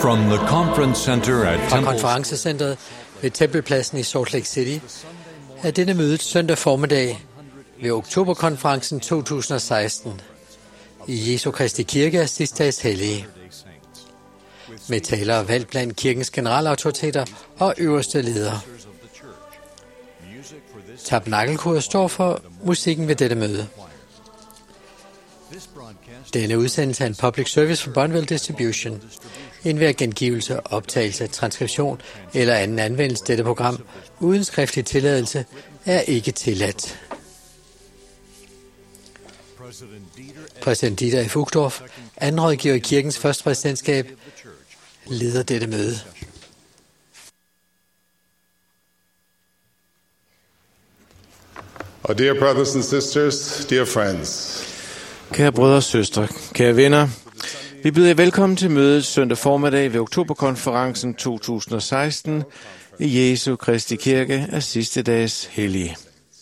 From the conference center at Fra Temple konferencecentret ved Tempelpladsen i Salt Lake City er denne mødet søndag formiddag ved Oktoberkonferencen 2016 i Jesu Kristi Kirke af sidste dages hellige. Med talere valgt blandt kirkens generalautoriteter og øverste ledere. Tabernakelkoret står for musikken ved dette møde. Denne udsendelse er en public service for Bonneville Distribution. Enhver gengivelse, optagelse, transkription eller anden anvendelse af dette program uden skriftlig tilladelse er ikke tilladt. Præsident Dieter F. Uchtdorf, anden rådgiver i kirkens første præsidentskab, leder dette møde. Our dear brothers and sisters, dear friends. Kære brødre og søstre, kære venner, vi byder jer velkommen til mødet søndag formiddag ved Oktoberkonferencen 2016 i Jesu Kristi Kirke af sidste dages hellige.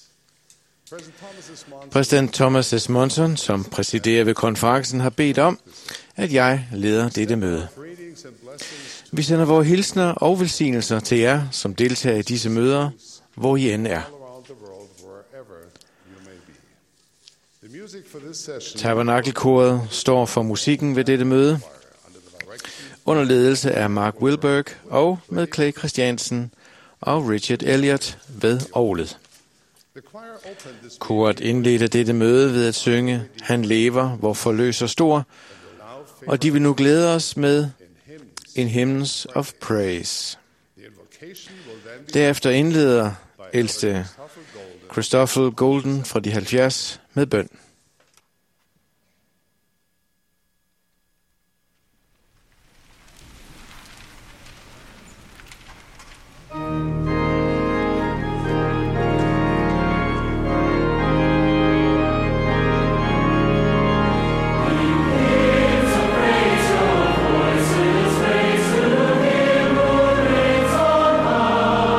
Præsident Thomas S. Monson, som præsiderer ved konferencen, har bedt om, at jeg leder dette møde. Vi sender vores hilsner og velsignelser til jer, som deltager i disse møder, hvor I end er. Tabernakelkoret står for musikken ved dette møde, under ledelse af Mark Wilberg og med Clay Christiansen og Richard Elliott ved orglet. Koret indledte dette møde ved at synge Han lever, hvor forløser stor, og de vil nu glæde os med In Hymns of Praise. Derefter indleder ældste Christopher Golden fra de 70 med bøn.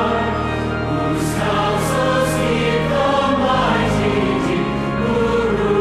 Guru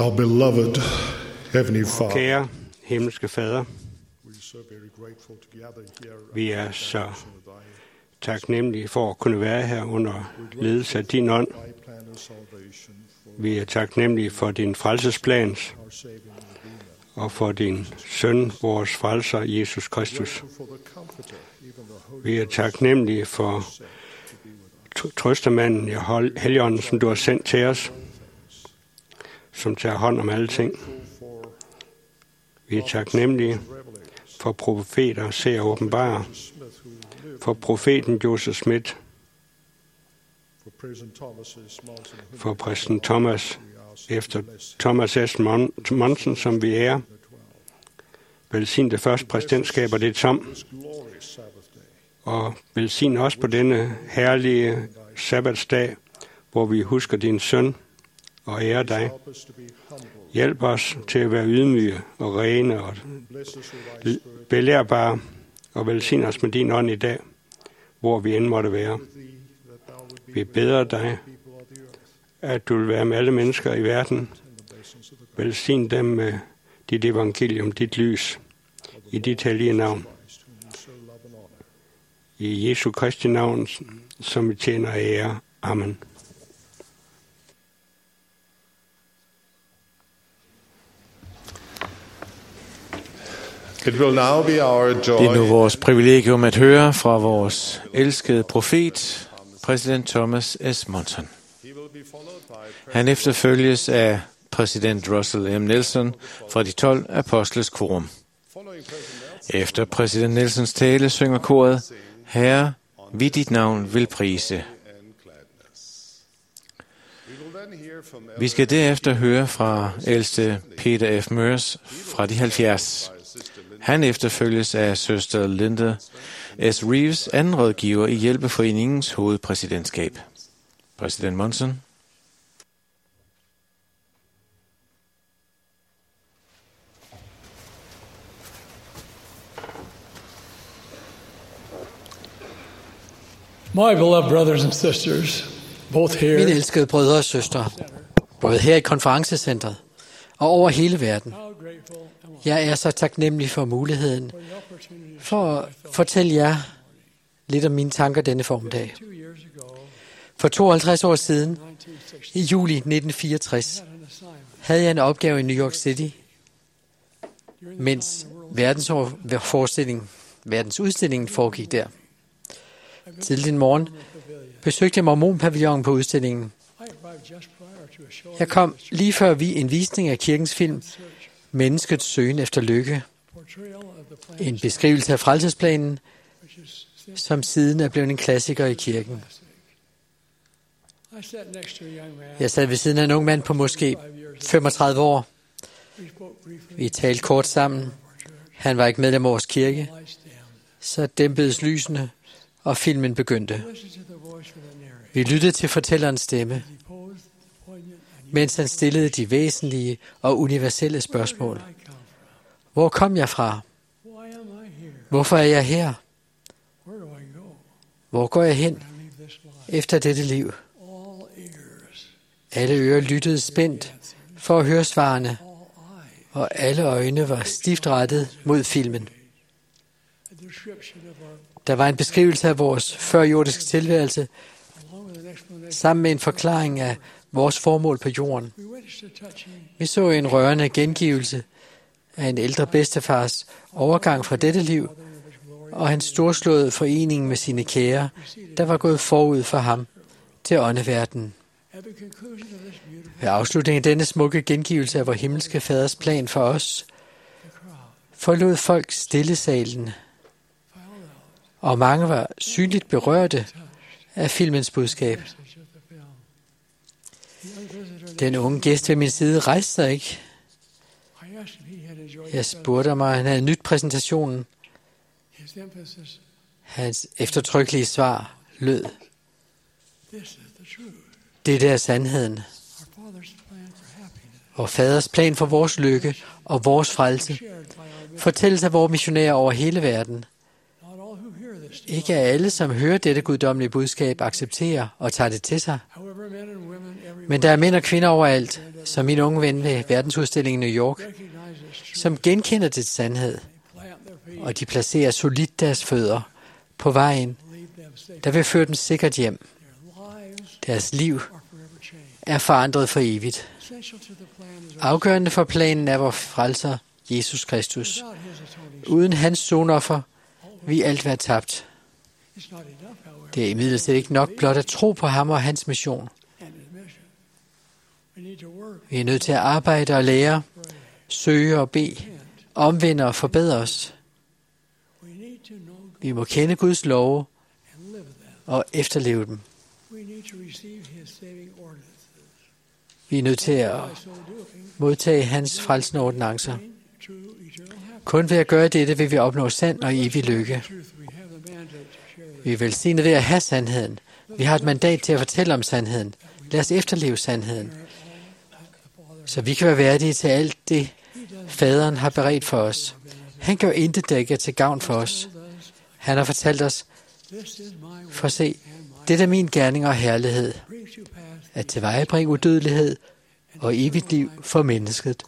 Our beloved Heavenly Father, Kære himmelske Fader, we are so very grateful to gather here. vi er så taknemmelige for at kunne være her under ledelse af din ånd. Thy plan of salvation for Vi er taknemmelige for din frelsesplan our saving Redeemer, og for din søn, vores frelser, Jesus Kristus. for the Comforter, even the Holy Vi er taknemmelige for trøstemanden i Helligånden, som du har sendt til os, som tager hånd om alle ting. for Vi er taknemmelige for profeter, ser og åbenbarer, Smith, who lived, for profeten Joseph Smith, for President Thomas S. Monson, who for præsten Thomas, we ask efter Thomas S. Monson, som vi ærer. Velsign det første præsidentskab og det tom, this glorious Sabbath day. og velsign os på denne herlige sabbatsdag, hvor vi husker din søn og ærer dig. Help us to be humble. Hjælp os til at være ydmyge og rene og Bless us with thy spirit. belærbare, og velsign os med din ånd i dag, hvor vi end måtte være. Thee, that thou would be Vi with beder the dig, people of the earth at du vil være med alle mennesker i verden. and the blessings of the Velsign dem med dit evangelium, dit lys, i dit hellige navn. Christ, whom we so love and honor. I Jesu Kristi navn, som vi tjener og ære. Amen. It will now be our Det er nu joy vores privilegium at høre fra vores elskede profet, præsident Thomas S. Monson. He will be followed by Han efterfølges af præsident Russell M. Nelson fra de 12 apostles quorum. following President Nelson. Efter præsident Nelsons tale synger koret, Herre, vi dit navn vil prise. And gladness. We will then hear from Vi skal derefter høre fra ældste Peter F. Mørs fra de 70. Han efterfølges af søster Linda S. Reeves, anden rådgiver i Hjælpeforeningens hovedpræsidentskab. Præsident Monson. My beloved brothers and sisters, both Mine here elskede brødre og søstre, både her i konferencecentret og over hele verden. how grateful am I Jeg er så taknemmelig for muligheden for the opportunity to for share at fortælle jer lidt om mine tanker denne formiddag. 2 years ago, For 52 år siden, 1960, i juli 1964, had an assignment havde jeg en opgave i New York City, during the mens time the world verdensudstillingen foregik der. I visited Tidligt en morgen the pavilion. besøgte jeg mormonpavillonen på udstillingen. I arrived just prior to a show Jeg kom lige før en visning af kirkens film, search, Menneskets søgen efter lykke, portrayal of the plan, en beskrivelse af frelsesplanen, which is since som siden er blevet en klassiker i kirken. classic. I sat next to a young man. Jeg sad ved siden af en ung mand på måske 35 år. We spoke briefly. Vi talte kort sammen. Han var ikke medlem af vores kirke. Lights down. Så dæmpedes lysene, og filmen begyndte. Listen to the voice of the narrator. Vi lyttede til fortællerens stemme, He posed poignant and mens han stillede de væsentlige og universelle spørgsmål. Where did I come from? Hvor kom jeg fra? Why am I here? Hvorfor er jeg her? Where do I go Hvor går jeg hen when I leave this life? efter dette liv? All ears, Alle ører lyttede spændt for at høre svarene, all eyes. og alle øjne var stift rettet mod filmen. A description of our, Der var en beskrivelse af vores førjordiske tilværelse, along with an explanation. sammen med en forklaring af vores formål på jorden. We witnessed a touching Vi så en rørende gengivelse af en ældre bedstefars overgang fra dette liv, gathering of His glory. og hans storslåede forening med sine kære, der var gået forud for ham til åndeverdenen. At the conclusion of this beautiful Ved afslutningen af denne smukke gengivelse af vor himmelske faders plan for os, the crowd forlod folk stillesalen, filed out og mange var synligt berørte af filmens budskab. the message of the film. The young visitor Den unge gæst ved min side rejste sig ikke. I asked if he had enjoyed Jeg the spurgte om han havde nyt præsentationen. His emphasis, Hans eftertrykkelige svar lød: this is the truth. Dette er sandheden. Our Father's plan for happiness, Og faders plan for vores lykke og vores frelse shared by our mission. fortælles af vores missionærer over hele verden. Not all who hear this Ikke alle, som hører dette guddommelige budskab, accepterer og tager det til sig. However, men and women everywhere Men der er mænd og kvinder overalt, som min unge ven ved verdensudstillingen i New York, som genkender det sandhed, og de placerer solidt deres fødder på vejen, der vil føre dem sikkert hjem. Deres liv er forandret for evigt. Afgørende for planen er vor frelser, Jesus Kristus. Uden hans sonoffer vil alt være tabt. Det er imidlertid ikke nok blot at tro på ham og hans mission. Vi er nødt til at arbejde og lære, søge og bede, omvende og forbedre os. Vi må kende Guds love og efterleve dem. Vi er nødt til at modtage hans frelsende ordinancer. Kun ved at gøre dette vil vi opnå sand og evig lykke. Vi er velsignet ved at have sandheden. Vi har et mandat til at fortælle om sandheden. Lad os efterleve sandheden, så vi kan være værdige til alt det, Faderen har beredt for os. Han gør intet, der ikke er til gavn for os. Han har fortalt os, for se, det er min gerning og herlighed, at tilvejebringe udødelighed og evigt liv for mennesket.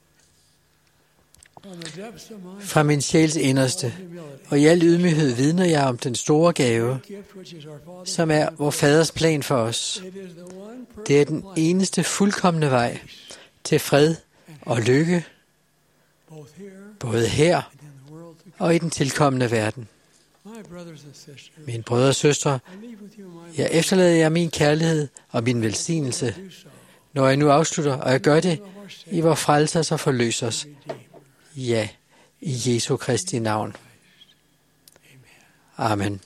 Fra min sjæls inderste, og i al ydmyghed vidner jeg om den store gave, som er vor Faders plan for os. Det er den eneste fuldkomne vej til fred og lykke, både her og i den tilkommende verden. Mine brødre og søstre, jeg efterlader jer min kærlighed og min velsignelse, når jeg nu afslutter, og jeg gør det i vor frelsers og forløsers. Ja, i Jesu Kristi navn. Amen.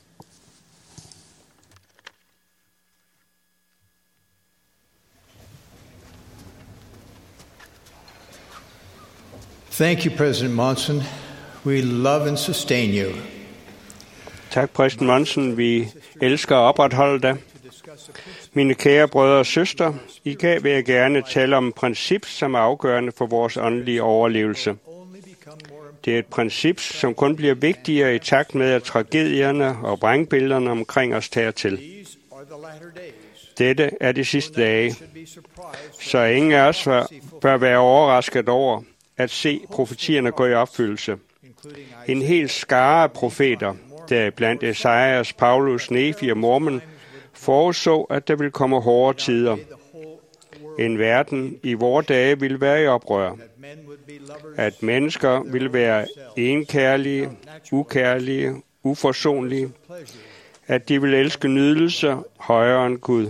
Thank you, President Monson. We love and sustain you. Tak, præsident Monson. Vi elsker at opretholde dig. Mine kære brødre og søstre, i dag vil jeg gerne tale om et princip, som er afgørende for vores åndelige overlevelse. Det er et princip, som kun bliver vigtigere i takt med, at tragedierne og vrængbillederne omkring os tager til. Dette er de sidste dage, så ingen af os bør være overrasket over at se profetierne gå i opfyldelse. En hel skare af profeter, deriblandt Esajas, Paulus, Nefi og Mormon, forudså, at der ville komme hårde tider. En verden i vore dage ville være i oprør. At mennesker ville være enkærlige, ukærlige, uforsonlige. At de ville elske nydelser højere end Gud.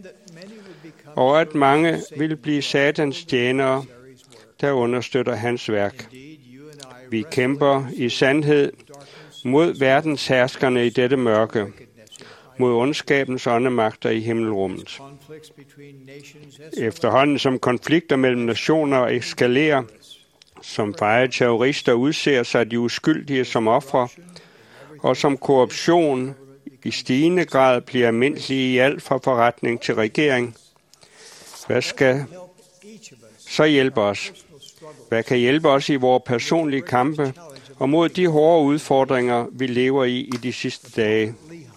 Og at mange ville blive satans tjenere, der understøtter hans værk. Vi kæmper i sandhed mod verdens herskerne i dette mørke, mod ondskabens åndemagter i himmelrummet. Efterhånden som konflikter mellem nationer eskalerer, som feje terrorister udser sig de uskyldige som ofre, og som korruption i stigende grad bliver almindelig i alt fra forretning til regering, hvad skal så hjælpe os? Hvad kan hjælpe os i vores personlige kampe og mod de hårde udfordringer, vi lever i de sidste dage?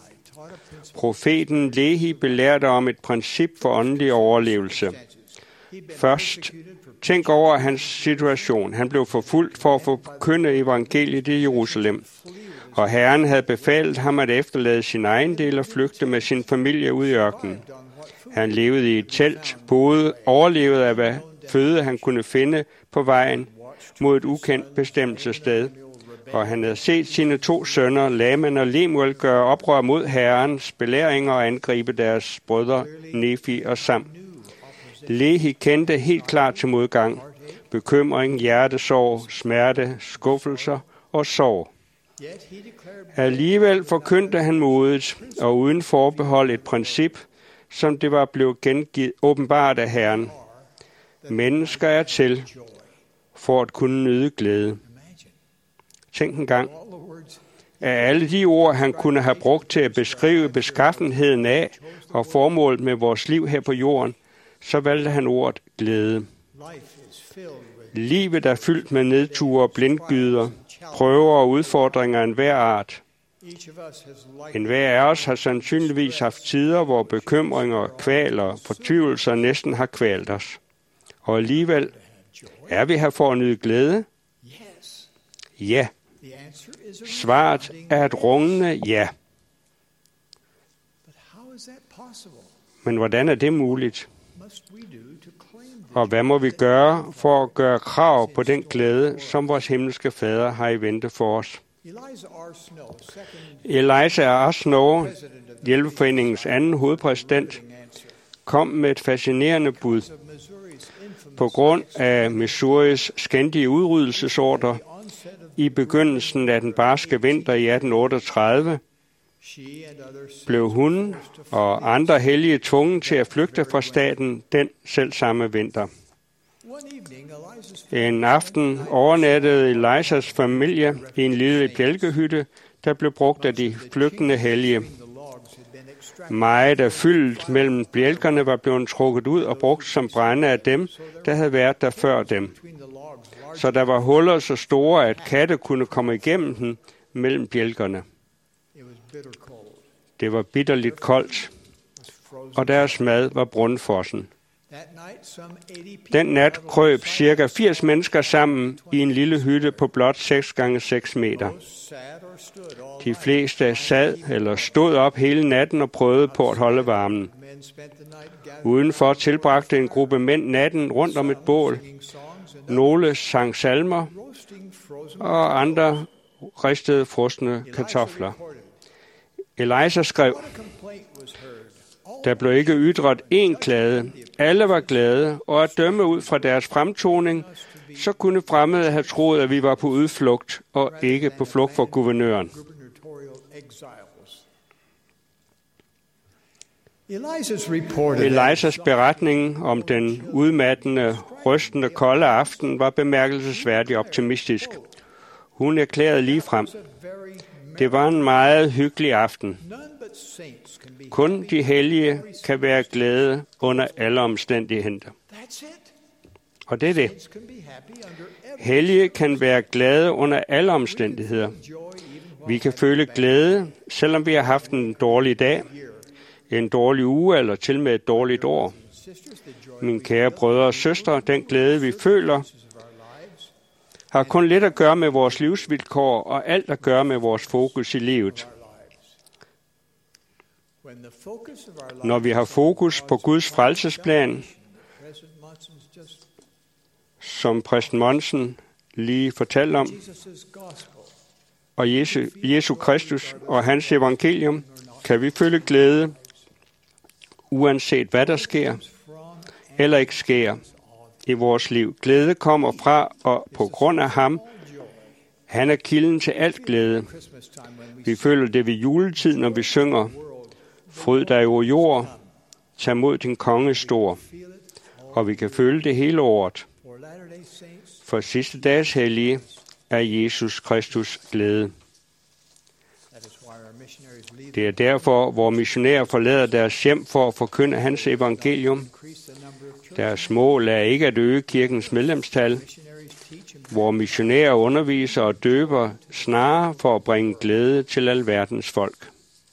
Profeten Lehi belærte om et princip for åndelig overlevelse. Først, tænk over hans situation. Han blev forfulgt for at forkynde evangeliet i Jerusalem, og Herren havde befalet ham at efterlade sin egen del og flygte med sin familie ud i ørkenen. Han levede i et telt, overlevede af hvad føde han kunne finde på vejen mod et ukendt bestemmelsessted, og han havde set sine 2 sønner, Laman og Lemuel, gøre oprør mod Herrens belæringer og angribe deres brødre Nefi og Sam. Lehi kendte helt klart til modgang, bekymring, hjertesorg, smerte, skuffelser og sorg. Alligevel forkyndte han modigt og uden forbehold et princip, som det var blevet gengivet åbenbart af Herren. Mennesker er til for at kunne nyde glæde. Tænk en gang. Af alle de ord, han kunne have brugt til at beskrive beskaffenheden af og formålet med vores liv her på jorden, så valgte han ordet glæde. Livet er fyldt med nedture og blindgyder, prøver og udfordringer af enhver art. Enhver af os har sandsynligvis haft tider, hvor bekymringer, kval og fortvivlelser næsten har kvalt os. Og alligevel, er vi her for at nyde glæde? Ja. Svaret er et rungende ja. Men hvordan er det muligt? Og hvad må vi gøre for at gøre krav på den glæde, som vores himmelske Fader har i vente for os? Eliza R. Snow, Hjælpeforeningens anden hovedpræsident, kom med et fascinerende bud. På grund af Missouris skændige udryddelsesordre i begyndelsen af den barske vinter i 1838, blev hun og andre hellige tvunget til at flygte fra staten den selvsamme vinter. En aften overnattede Elizas familie i en lille bjælkehytte, der blev brugt af de flygtende hellige. Meget af fyldet mellem bjælkerne var blevet trukket ud og brugt som brænde af dem, der havde været der før dem. Så der var huller så store, at katte kunne komme igennem dem mellem bjælkerne. Det var bitterligt koldt, og deres mad var brundfrossen. Den nat krøb ca. 80 mennesker sammen i en lille hytte på blot 6 gange 6 meter. De fleste sad eller stod op hele natten og prøvede på at holde varmen. Udenfor tilbragte en gruppe mænd natten rundt om et bål. Nogle sang salmer, og andre ristede frosne kartofler. Eliza skrev, der blev ikke ytret én klage. Alle var glade, og at dømme ud fra deres fremtoning, så kunne fremmede have troet, at vi var på udflugt og ikke på flugt for guvernøren. Elizas beretning om den udmattende, rystende, kolde aften var bemærkelsesværdigt optimistisk. Hun erklærede ligefrem, det var en meget hyggelig aften. Kun de hellige kan være glade under alle omstændigheder. Og det er det. Hellige kan være glade under alle omstændigheder. Vi kan føle glæde, selvom vi har haft en dårlig dag, en dårlig uge eller til med et dårligt år. Mine kære brødre og søstre, den glæde vi føler, har kun lidt at gøre med vores livsvilkår og alt at gøre med vores fokus i livet. Når vi har fokus på Guds frelsesplan, som præst Monsen lige fortalte om, og Jesu Kristus og hans evangelium, kan vi føle glæde, uanset hvad der sker eller ikke sker i vores liv. Glæde kommer fra og på grund af ham. Han er kilden til alt glæde. Vi føler det ved juletid, når vi synger, fryd dig over jord, tag mod din konge stor. Og vi kan føle det hele året. For sidste dages hellige er Jesus Kristus glæde. Det er derfor, hvor missionærer forlader deres hjem for at forkynde hans evangelium. Deres mål er ikke at øge kirkens medlemstal, hvor missionærer underviser og døber snarere for at bringe glæde til alverdens folk.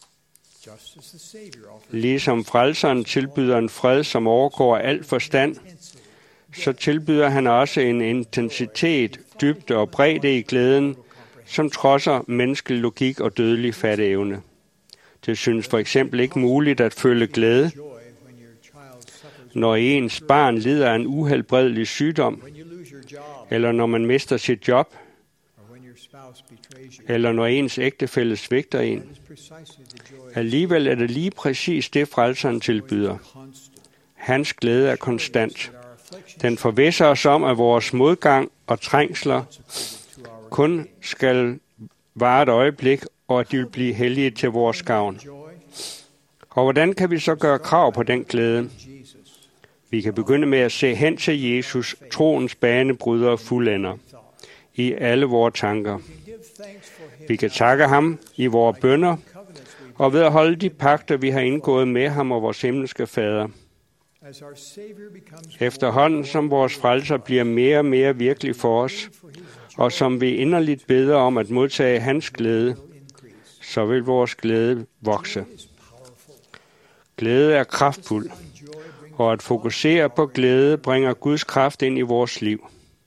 Ligesom frelseren tilbyder en fred, som overgår al forstand, så tilbyder han også en intensitet, dybde og bredde i glæden, som trodser menneskelig logik og dødelig fatteevne. Det synes for eksempel ikke muligt at føle glæde, når ens barn lider af en uhelbredelig sygdom, eller når man mister sit job, eller når ens ægtefælle svigter en. Alligevel er det lige præcis det, frelseren tilbyder. Hans glæde er konstant. Den forvisser os om, at vores modgang og trængsler kun skal vare et øjeblik, og at de vil blive hellige til vores gavn. Og hvordan kan vi så gøre krav på den glæde? Vi kan begynde med at se hen til Jesus, troens banebryder og fuldender, i alle vores tanker. Vi kan takke ham i vores bønner, og ved at holde de pagter, vi har indgået med ham og vores himmelske Fader. Efterhånden som vores frelser bliver mere og mere virkelig for os, og som vi inderligt beder om at modtage hans glæde, så vil vores glæde vokse. Glæde er kraftfuld, Og at fokusere på glæde bringer Guds kraft ind i vores liv.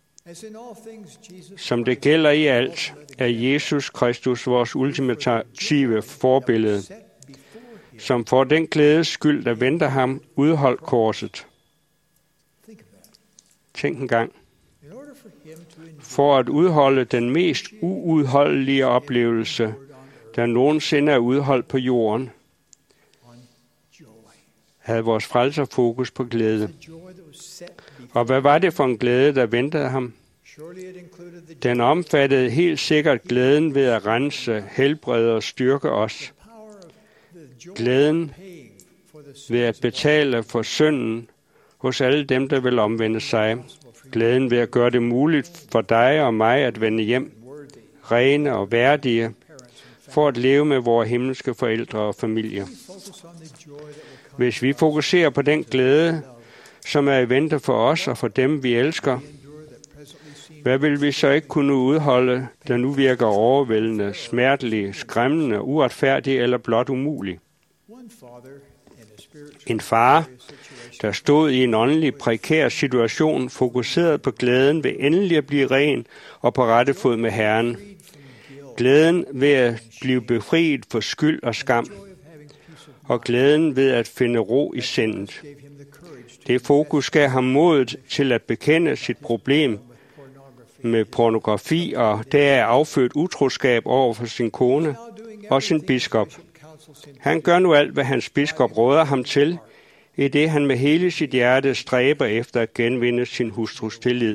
Som det gælder i alt, er Jesus Kristus vores ultimative forbillede, som for den glædes skyld, der venter ham, udholdt korset. Tænk en gang. For at udholde den mest uudholdelige oplevelse, der nogensinde er udholdt på jorden, havde vores frelser fokus på glæde. Og hvad var det for en glæde, der ventede ham? Den omfattede helt sikkert glæden ved at rense, helbrede og styrke os. Glæden ved at betale for synden hos alle dem, der vil omvende sig. Glæden ved at gøre det muligt for dig og mig at vende hjem, rene og værdige, for at leve med vores himmelske forældre og familier. Hvis vi fokuserer på den glæde, som er i vente for os og for dem, vi elsker, hvad vil vi så ikke kunne udholde, der nu virker overvældende, smertelig, skræmmende, uretfærdig eller blot umulig? En far, der stod i en åndelig prekær situation, fokuseret på glæden ved endelig at blive ren og på rette fod med Herren. Glæden ved at blive befriet for skyld og skam, og glæden ved at finde ro i sindet. Det fokus gav ham modet til at bekende sit problem med pornografi og deraf affødt utroskab over for sin kone og sin biskop. Han gør nu alt, hvad hans biskop råder ham til, i det han med hele sit hjerte stræber efter at genvinde sin hustrus tillid.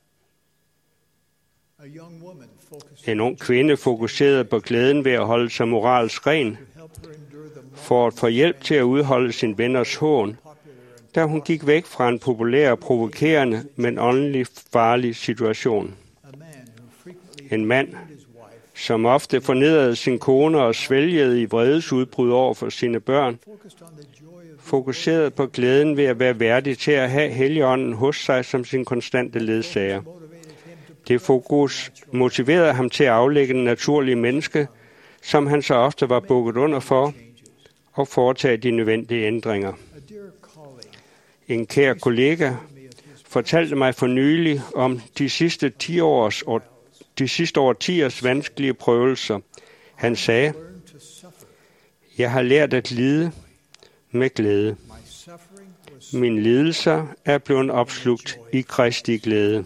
En ung kvinde fokuserede på glæden ved at holde sig moralsk ren, for at få hjælp til at udholde sin venners hån, da hun gik væk fra en populær, provokerende, men åndelig farlig situation. En mand, som ofte fornedrede sin kone og svælgede i vredesudbrud over for sine børn, fokuserede på glæden ved at være værdig til at have Helligånden hos sig som sin konstante ledsager. Det fokus motiverede ham til at aflægge den naturlige menneske, som han så ofte var bukket under for, og foretage de nødvendige ændringer. En kær kollega fortalte mig for nylig om de sidste årtiers vanskelige prøvelser. Han sagde, jeg har lært at lide med glæde. Mine lidelser er blevet opslugt i Kristi glæde.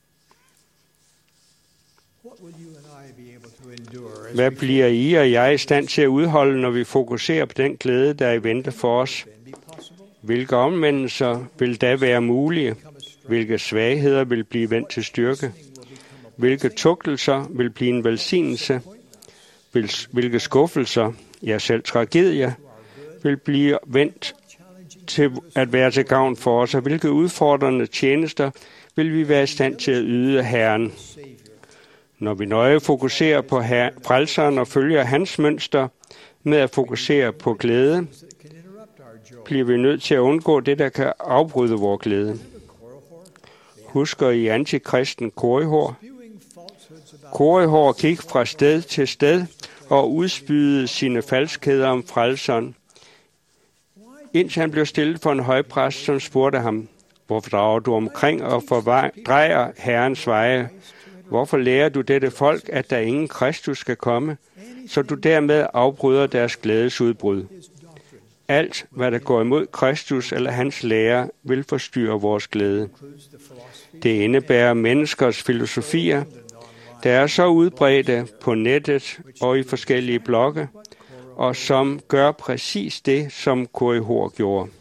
Hvad bliver I og jeg i stand til at udholde, når vi fokuserer på den glæde, der er i vente for os? Hvilke omvendelser vil da være mulige? Hvilke svagheder vil blive vendt til styrke? Hvilke tugtelser vil blive en velsignelse? Hvilke skuffelser, ja selv tragedier, vil blive vendt til at være til gavn for os? Og hvilke udfordrende tjenester vil vi være i stand til at yde Herren? Når vi nøje fokuserer på frelseren og følger hans mønster med at fokusere på glæde, bliver vi nødt til at undgå det, der kan afbryde vores glæde. Husker I antikristen Korihor? Korihor gik fra sted til sted og udspydede sine falskheder om frelseren, indtil han blev stillet for en højpræst, som spurgte ham, hvorfor drager du omkring og fordrejer Herrens veje? Hvorfor lærer du dette folk, at der ingen Kristus skal komme, så du dermed afbryder deres glædesudbrud? Alt, hvad der går imod Kristus eller hans lære, vil forstyrre vores glæde. Det indebærer menneskers filosofier, der er så udbredte på nettet og i forskellige blogge, og som gør præcis det, som Korihor gjorde.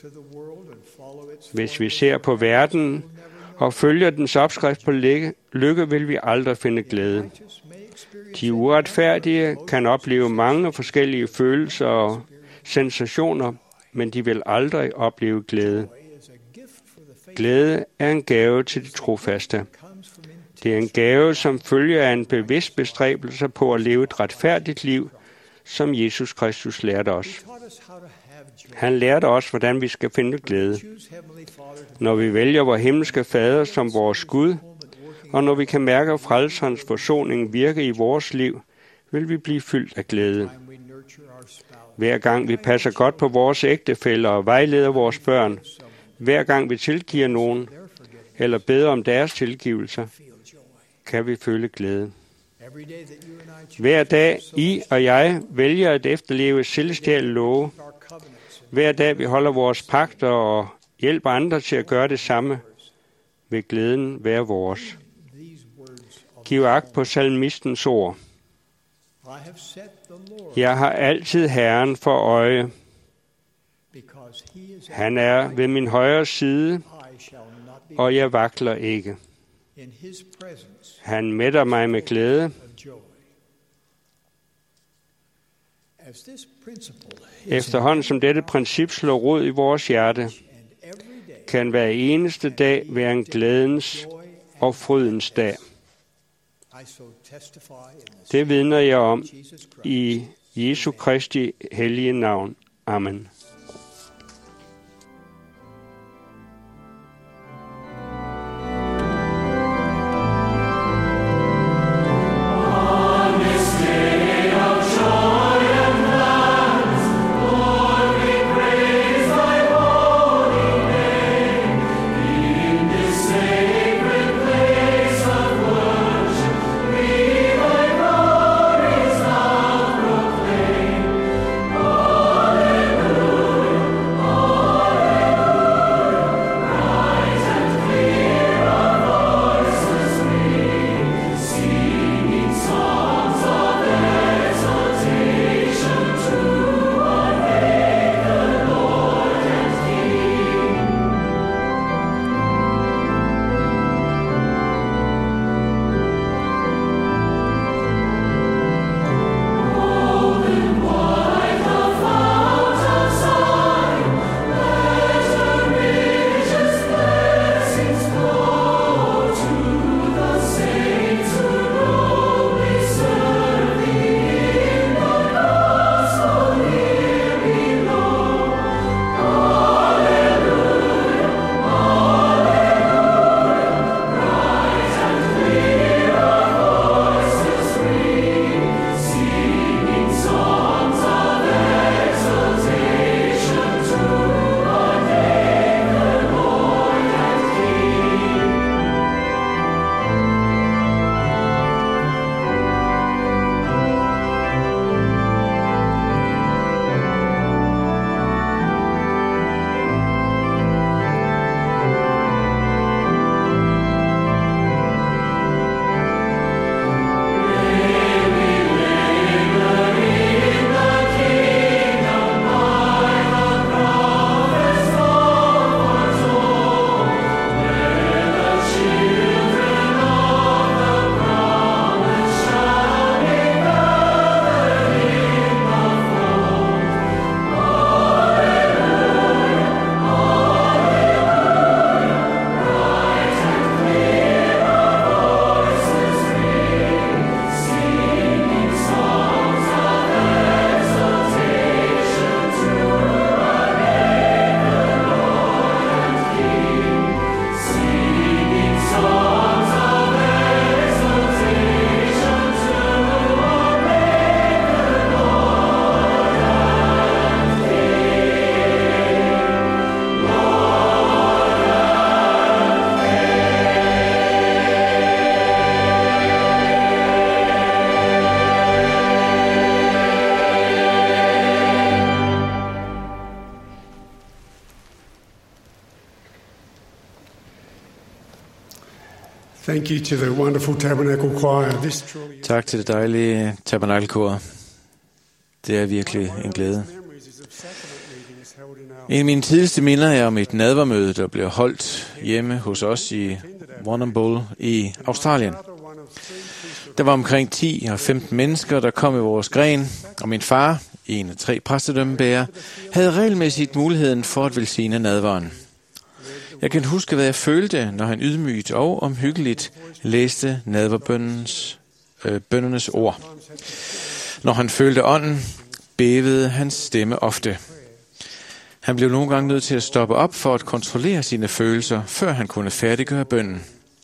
Hvis vi ser på verden og følger dens opskrift på lykke, vil vi aldrig finde glæde. De uretfærdige kan opleve mange forskellige følelser og sensationer, men de vil aldrig opleve glæde. Glæde er en gave til de trofaste. Det er en gave, som følger af en bevidst bestræbelse på at leve et retfærdigt liv, som Jesus Kristus lærte os. Han lærte os, hvordan vi skal finde glæde. Når vi vælger vor himmelske Fader som vores Gud, og når vi kan mærke frelserens forsoning virke i vores liv, vil vi blive fyldt af glæde. Hver gang vi passer godt på vores ægtefæller og vejleder vores børn, Hver gang vi tilgiver nogen, eller beder om deres tilgivelser, kan vi føle glæde. Hver dag I og jeg vælger at efterleve celestiale love. Hver dag vi holder vores pagter og hjælper andre til at gøre det samme, vil glæden være vores. Giv agt på salmistens ord. Jeg har altid Herren for øje. Han er ved min højre side, og jeg vakler ikke. Han mætter mig med glæde. Efterhånden som dette princip slår rod i vores hjerte, kan hver eneste dag være en glædens og frydens dag. Det vidner jeg om i Jesu Kristi hellige navn. Amen. Thank you to the wonderful Tabernacle Choir. This truly is Tak til det dejlige tabernakelkor. Det er virkelig en glæde. En af mine tidligste minder er om et nadvermøde, der blev holdt hjemme hos os i Warrnambool i Australien. Der var omkring 10 og 15 mennesker, der kom i vores gren, og min far, en af 3 præstedømmebærere, havde regelmæssigt muligheden for at velsigne nadveren. Jeg kan huske, hvad jeg følte, når han ydmygt og omhyggeligt læste nadverbønnernes ord. Når han følte ånden, bævede hans stemme ofte. Han blev nogle gange nødt til at stoppe op for at kontrollere sine følelser, før han kunne færdiggøre bønnen.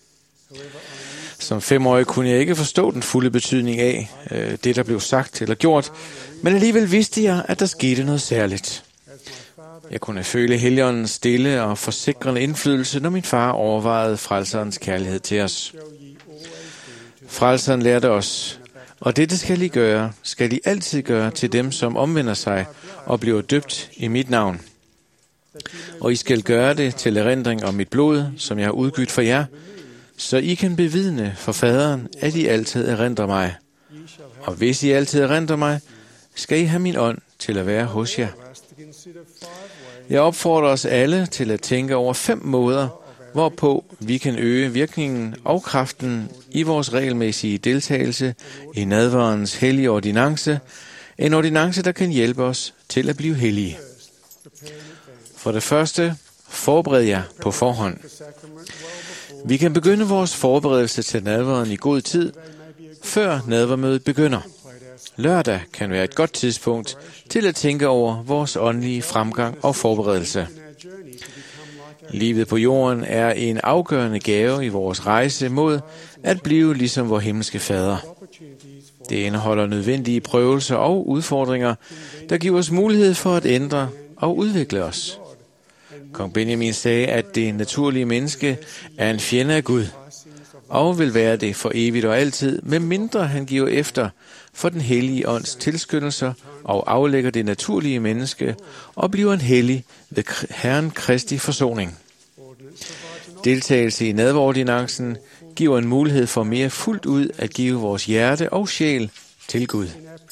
Som 5-årig kunne jeg ikke forstå den fulde betydning af det, der blev sagt eller gjort, men alligevel vidste jeg, at der skete noget særligt. Jeg kunne føle Helligåndens stille og forsikrende indflydelse, når min far overvejede frelserens kærlighed til os. Frelseren lærte os, og dette skal I altid gøre til dem, som omvender sig og bliver døbt i mit navn. Og I skal gøre det til erindring om mit blod, som jeg har udgydt for jer, så I kan bevidne for faderen, at I altid erindrer mig. Og hvis I altid erindrer mig, skal I have min ånd til at være hos jer. Jeg opfordrer os alle til at tænke over 5 måder, hvorpå vi kan øge virkningen og kraften i vores regelmæssige deltagelse i nadverens hellige ordinance, en ordinance, der kan hjælpe os til at blive hellige. For det første, forbered jer på forhånd. Vi kan begynde vores forberedelse til nadveren i god tid, før nadvermødet begynder. Lørdag kan være et godt tidspunkt til at tænke over vores åndelige fremgang og forberedelse. Livet på jorden er en afgørende gave i vores rejse mod at blive ligesom vor himmelske fader. Det indeholder nødvendige prøvelser og udfordringer, der giver os mulighed for at ændre og udvikle os. Kong Benjamin sagde, at det naturlige menneske er en fjende af Gud, og vil være det for evigt og altid, medmindre han giver efter for den hellige ånds tilskyndelser og aflægger det naturlige menneske og bliver en hellig ved Herren Kristi forsoning. Deltagelse i nadverordinancen giver en mulighed for mere fuldt ud at give vores hjerte og sjæl til Gud.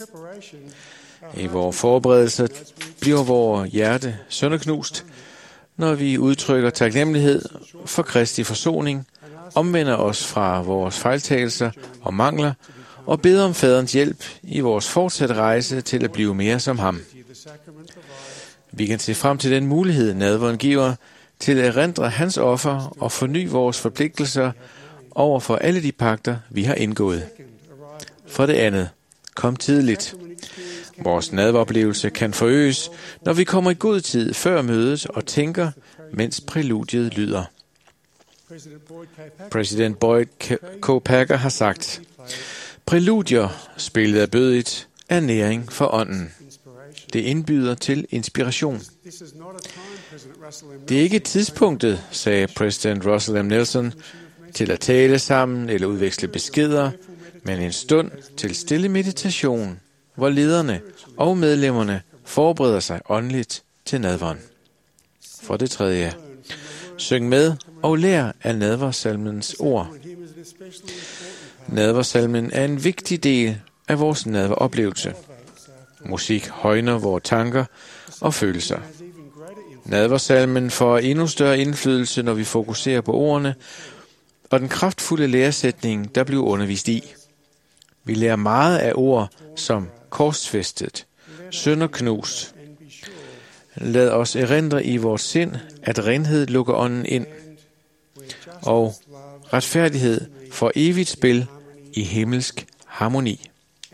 I vores forberedelser bliver vores hjerte sønderknust, når vi udtrykker taknemmelighed for Kristi forsoning, omvender os fra vores fejltagelser og mangler, og beder om faderens hjælp i vores fortsatte rejse til at blive mere som ham. Vi kan se frem til den mulighed, nadveren giver, til at erindre hans offer og forny vores forpligtelser over for alle de pagter, vi har indgået. For det andet, kom tidligt. Vores nadveroplevelse kan forøges, når vi kommer i god tid før mødet og tænker, mens præludiet lyder. Præsident Boyd K. Packer har sagt, præludier, spillet af bødigt, er næring for ånden. Det indbyder til inspiration. Det er ikke tidspunktet, sagde præsident Russell M. Nelson, til at tale sammen eller udveksle beskeder, men en stund til stille meditation, hvor lederne og medlemmerne forbereder sig åndeligt til nadveren. For det tredje, syng med og lær af nadversalmens ord. Nadversalmen er en vigtig del af vores nadveroplevelse. Musik højner vores tanker og følelser. Nadversalmen får endnu større indflydelse, når vi fokuserer på ordene og den kraftfulde læresætning, der bliver undervist i. Vi lærer meget af ord som korsfæstet, sønderknust. Lad os erindre i vores sind, at renhed lukker ånden ind, og retfærdighed får evigt spil i himmelsk harmoni.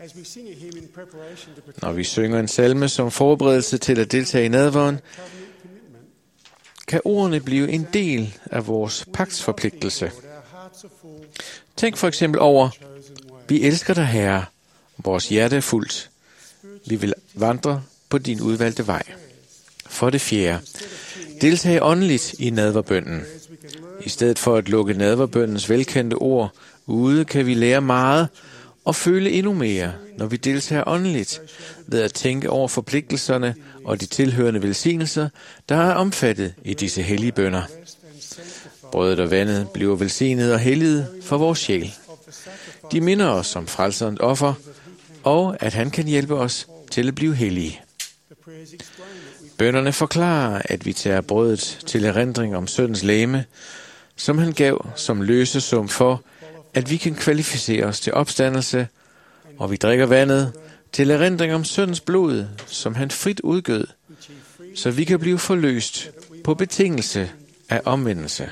Når vi synger en salme som forberedelse til at deltage i nadveren, kan ordene blive en del af vores pagtsforpligtelse. Tænk for eksempel over, vi elsker dig, Herre, vores hjerte er fuldt. Vi vil vandre på din udvalgte vej. For det fjerde, deltag åndeligt i nadverbønnen. I stedet for at lukke nadverbønnens velkendte ord ude, kan vi lære meget og føle endnu mere, når vi deltager åndeligt, ved at tænke over forpligtelserne og de tilhørende velsignelser, der er omfattet i disse hellige bønner. Brødet og vandet bliver velsignet og helliget for vores sjæl. De minder os om frelserens offer, og at han kan hjælpe os til at blive hellige. Bønnerne forklarer, at vi tager brødet til erindring om søndens legeme, som han gav som løsesum for, at vi kan kvalificere os til opstandelse, og vi drikker vandet til erindring om søndens blod, som han frit udgød, så vi kan blive forløst på betingelse af omvendelse.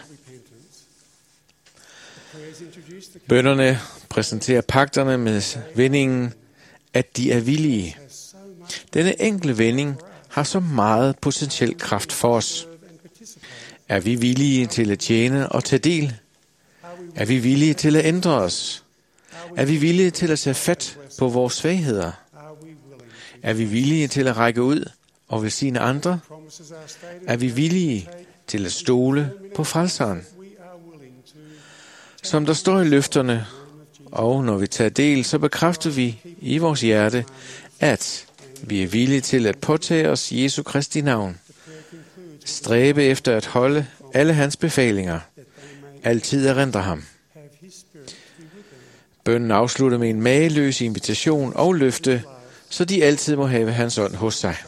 Bønnerne præsenterer pagterne med vendingen, at de er villige. Denne enkle vending har så meget potentiel kraft for os. Er vi villige til at tjene og tage del? Er vi villige til at ændre os? Er vi villige til at tage fat på vores svagheder? Er vi villige til at række ud og velsigne andre, er vi villige til at stole på frelseren. Som der står i løfterne, og når vi tager del, så bekræfter vi i vores hjerte, at vi er villige til at påtage os Jesu Kristi navn, stræbe efter at holde alle hans befalinger, altid erindre ham. Bønnen afslutter med en mageløs invitation og løfte, så de altid må have hans ånd hos sig.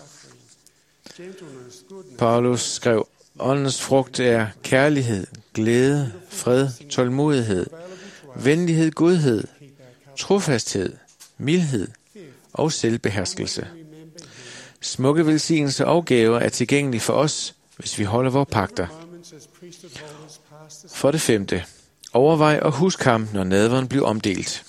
Paulus skrev, åndens frugt er kærlighed, glæde, fred, tålmodighed, venlighed, godhed, trofasthed, mildhed og selvbeherskelse. Smukke velsignelser og gaver er tilgængelige for os, hvis vi holder vores pagter. For det 5. Overvej og husk ham, når nadveren bliver omdelt.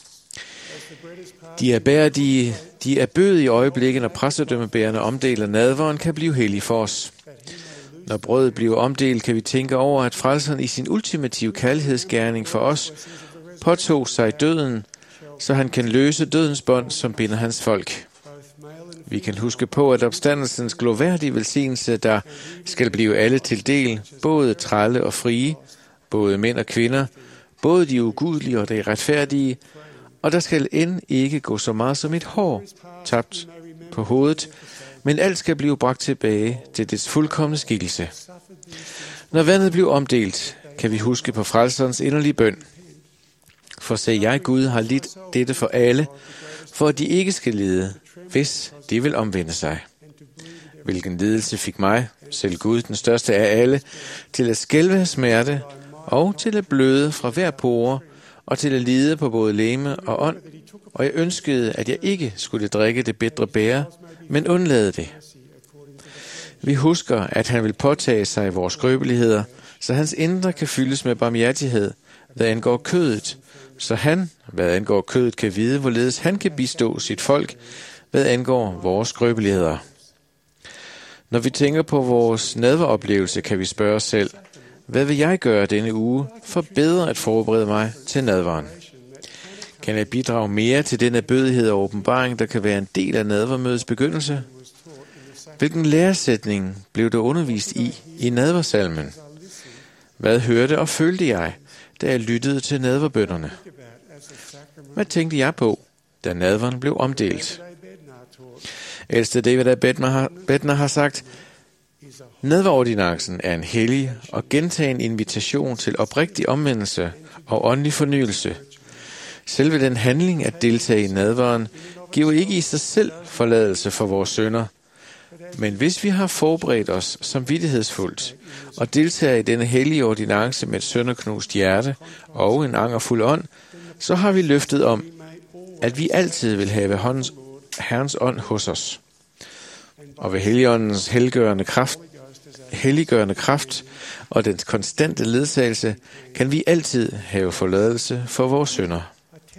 De er bøde i øjeblikket, når præstedømmebærerne omdeler nadveren, kan blive hellige for os. Når brødet bliver omdelt, kan vi tænke over, at frelseren i sin ultimative kærlighedsgerning for os påtog sig døden, så han kan løse dødens bånd, som binder hans folk. Vi kan huske på, at opstandelsens glorværdige velsignelse, der skal blive alle til del, både trælle og frie, både mænd og kvinder, både de ugudelige og de retfærdige, og der skal end ikke gå så meget som et hår tabt på hovedet, men alt skal blive bragt tilbage til dets fuldkomne skikkelse. Når vandet bliver omdelt, kan vi huske på frelserens inderlige bøn. For se, jeg, Gud, har lidt dette for alle, for at de ikke skal lide, hvis de vil omvende sig. Hvilken lidelse fik mig, selv Gud, den største af alle, til at skælve af smerte, og til at bløde fra hver pore, og til at lide på både legeme og ånd, og jeg ønskede, at jeg ikke skulle drikke det bitre bære, men undlade det. Vi husker, at han vil påtage sig vores skrøbeligheder, så hans indre kan fyldes med barmhjertighed, hvad angår kødet, så han, hvad angår kødet, kan vide, hvorledes han kan bistå sit folk, hvad angår vores skrøbeligheder. Når vi tænker på vores nadveroplevelse, kan vi spørge os selv, hvad vil jeg gøre denne uge for bedre at forberede mig til nadveren? Kan jeg bidrage mere til den ærbødighed og åbenbaring, der kan være en del af nadvermødets begyndelse? Hvilken læresætning blev der undervist i nadversalmen? Hvad hørte og følte jeg, da jeg lyttede til nadverbønnerne? Hvad tænkte jeg på, da nadveren blev omdelt? Ældste David af Bednar har sagt, nadverordinancen er en hellig og gentagen invitation til oprigtig omvendelse og åndelig fornyelse. Selve den handling at deltage i nadveren giver ikke i sig selv forladelse for vores synder. Men hvis vi har forberedt os samvittighedsfuldt og deltager i denne hellige ordinance med et sønderknust hjerte og en angerfuld ånd, så har vi løftet om, at vi altid vil have Herrens ånd hos os. Og ved Helligåndens helliggørende kraft og dens konstante ledsagelse kan vi altid have forladelse for vores synder.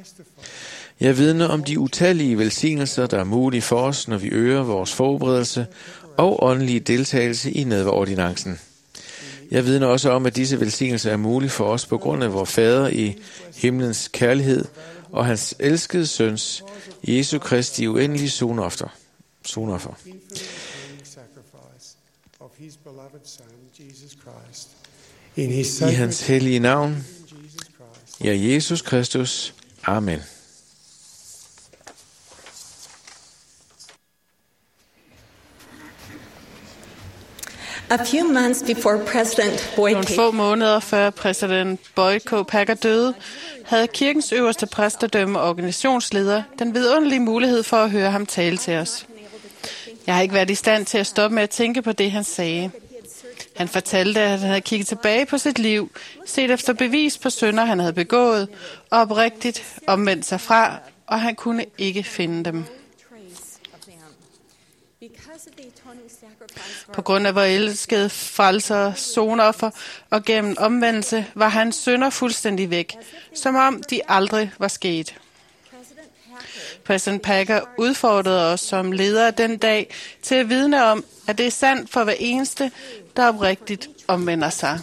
Jeg vidner om de utallige velsignelser, der er mulige for os, når vi øger vores forberedelse og åndelige deltagelse i nadverordinancen. Jeg vidner også om, at disse velsignelser er mulige for os på grund af vor Fader i himlens kærlighed og hans elskede søns, Jesu Kristi uendelige sonoffer. I hans hellige navn, ja, Jesus Kristus. Amen. A few months before President Boyd Nogle få måneder før præsident Boyd K. Packer døde, havde kirkens øverste præstedømme og organisationsleder den vidunderlige mulighed for at høre ham tale til os. Jeg har ikke været i stand til at stoppe med at tænke på det, han sagde. Han fortalte, at han havde kigget tilbage på sit liv, set efter bevis på synder, han havde begået, og oprigtigt omvendt sig fra, og han kunne ikke finde dem. På grund af vor elskede frelser, sonoffer og gennem omvendelse var hans synder fuldstændig væk, som om de aldrig var sket. Præsident Packer udfordrede os som ledere den dag til at vidne om, at det er sandt for hver eneste, der oprigtigt omvender sig.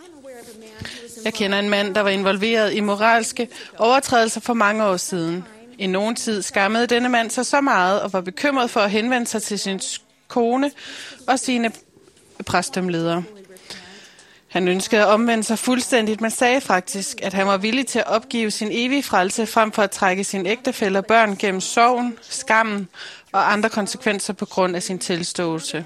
Jeg kender en mand, der var involveret i moralske overtrædelser for mange år siden. I nogen tid skammede denne mand sig så meget og var bekymret for at henvende sig til sin kone og sine præstdomledere. Han ønskede at omvende sig fuldstændigt, men sagde faktisk, at han var villig til at opgive sin evige frelse frem for at trække sin ægtefælle og børn gennem sorgen, skammen og andre konsekvenser på grund af sin tilståelse.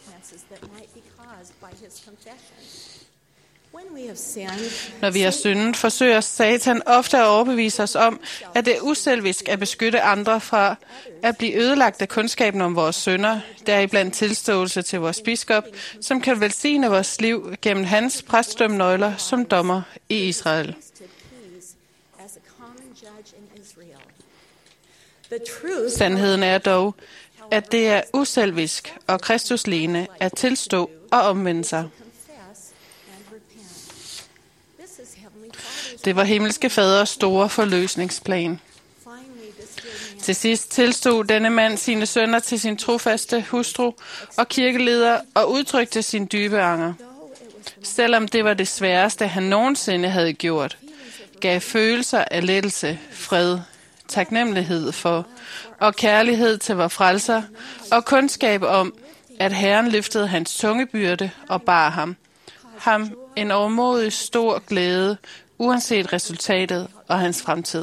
Når vi har syndet, forsøger Satan ofte at overbevise os om, at det er uselvisk at beskytte andre fra at blive ødelagt af kundskaben om vores synder, deriblandt tilståelse til vores biskop, som kan velsigne vores liv gennem hans præstedømmenøgler som dommer i Israel. Sandheden er dog, at det er uselvisk og kristuslignende at tilstå og omvende sig. Det var himmelske faders store forløsningsplan. Til sidst tilstod denne mand sine sønner til sin trofaste hustru og kirkeleder og udtrykte sin dybe anger. Selvom det var det sværeste, han nogensinde havde gjort, gav følelser af lettelse, fred, taknemmelighed for og kærlighed til vor frelser og kundskab om, at Herren løftede hans tunge byrde og bar ham en overmodig stor glæde, uanset resultatet og hans fremtid.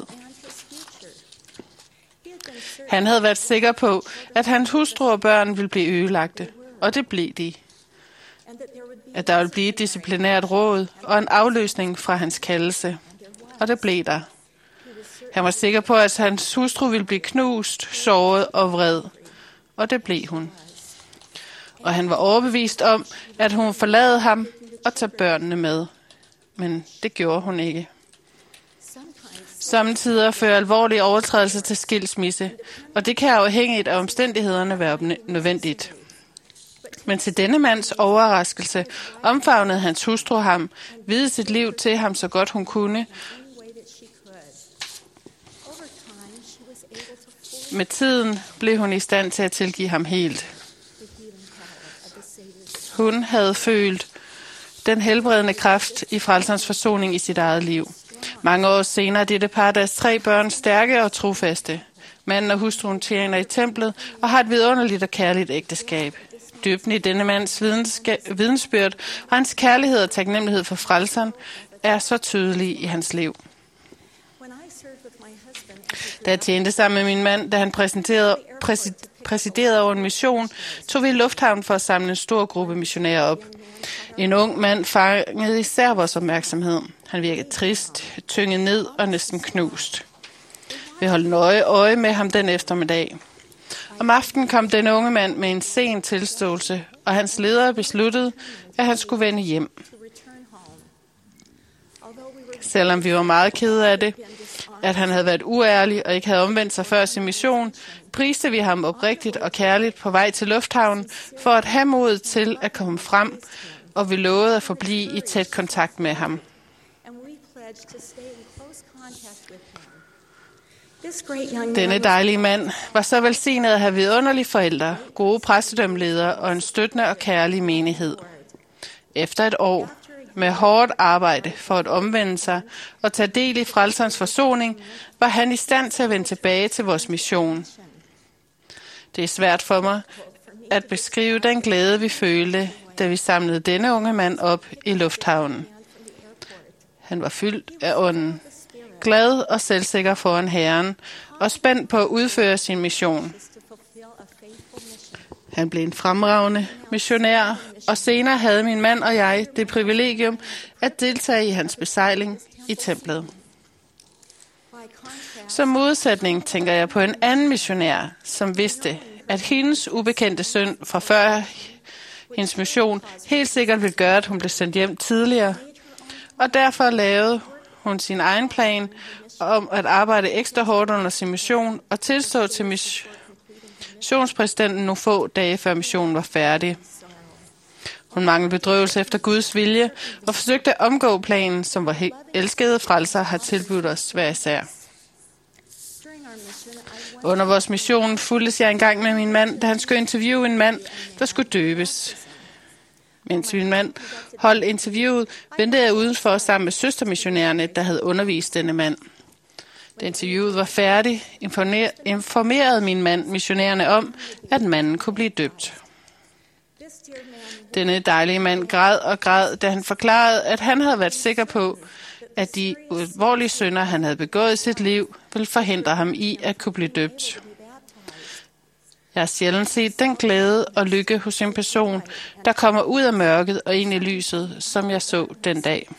Han havde været sikker på, at hans hustru og børn ville blive ødelagte, og det blev de. At der ville blive et disciplinært råd og en afløsning fra hans kaldelse, og det blev der. Han var sikker på, at hans hustru ville blive knust, såret og vred, og det blev hun. Og han var overbevist om, at hun ville forlade ham og tage børnene med. Men det gjorde hun ikke. Samtidig fører alvorlige overtrædelser til skilsmisse, og det kan afhængigt af omstændighederne være nødvendigt. Men til denne mands overraskelse omfavnede hans hustru ham, videde sit liv til ham så godt hun kunne. Med tiden blev hun i stand til at tilgive ham helt. Hun havde følt den helbredende kraft i frelserens forsoning i sit eget liv. Mange år senere er dette par deres 3 børn stærke og trofaste. Manden og hustruen tjener i templet og har et vidunderligt og kærligt ægteskab. Dybden i denne mands vidensbyrd og hans kærlighed og taknemmelighed for frelseren er så tydelig i hans liv. Da jeg tjente sammen med min mand, da han præsiderede over en mission, tog vi i lufthavnen for at samle en stor gruppe missionærer op. En ung mand fangede især vores opmærksomhed. Han virkede trist, tynget ned og næsten knust. Vi holdt nøje øje med ham den eftermiddag. Om aftenen kom den unge mand med en sen tilståelse, og hans leder besluttede, at han skulle vende hjem. Selvom vi var meget kede af det, at han havde været uærlig og ikke havde omvendt sig før sin mission, priste vi ham oprigtigt og kærligt på vej til lufthavnen for at have modet til at komme frem, og vi lovede at forblive i tæt kontakt med ham. Denne dejlige mand var så velsignet at have vidunderlige forældre, gode præstedømmeledere og en støttende og kærlig menighed. Efter et år med hårdt arbejde for at omvende sig og tage del i frelserens forsoning, var han i stand til at vende tilbage til vores mission. Det er svært for mig at beskrive den glæde, vi følte, da vi samlede denne unge mand op i lufthavnen. Han var fyldt af ånden, glad og selvsikker foran Herren, og spændt på at udføre sin mission. Han blev en fremragende missionær, og senere havde min mand og jeg det privilegium at deltage i hans besejling i templet. Som modsætning tænker jeg på en anden missionær, som vidste, at hendes ubekendte synd fra før hendes mission helt sikkert ville gøre, at hun blev sendt hjem tidligere, og derfor lavede hun sin egen plan om at arbejde ekstra hårdt under sin mission og tilstå til missionspræsidenten nogle få dage før missionen var færdig. Hun manglede bedrøvelse efter Guds vilje og forsøgte at omgå planen, som vor elskede frelser har tilbudt os hver især. Under vores mission fulgtes jeg engang med min mand, da han skulle interviewe en mand, der skulle døbes. Mens min mand holdt interviewet, ventede jeg udenfor sammen med søstermissionærerne, der havde undervist denne mand. Da interviewet var færdig, informerede min mand missionærerne om, at manden kunne blive døbt. Denne dejlige mand græd og græd, da han forklarede, at han havde været sikker på, at de alvorlige synder, han havde begået i sit liv, ville forhindre ham i at kunne blive døbt. Jeg har sjældent set den glæde og lykke hos en person, der kommer ud af mørket og ind i lyset, som jeg så den dag.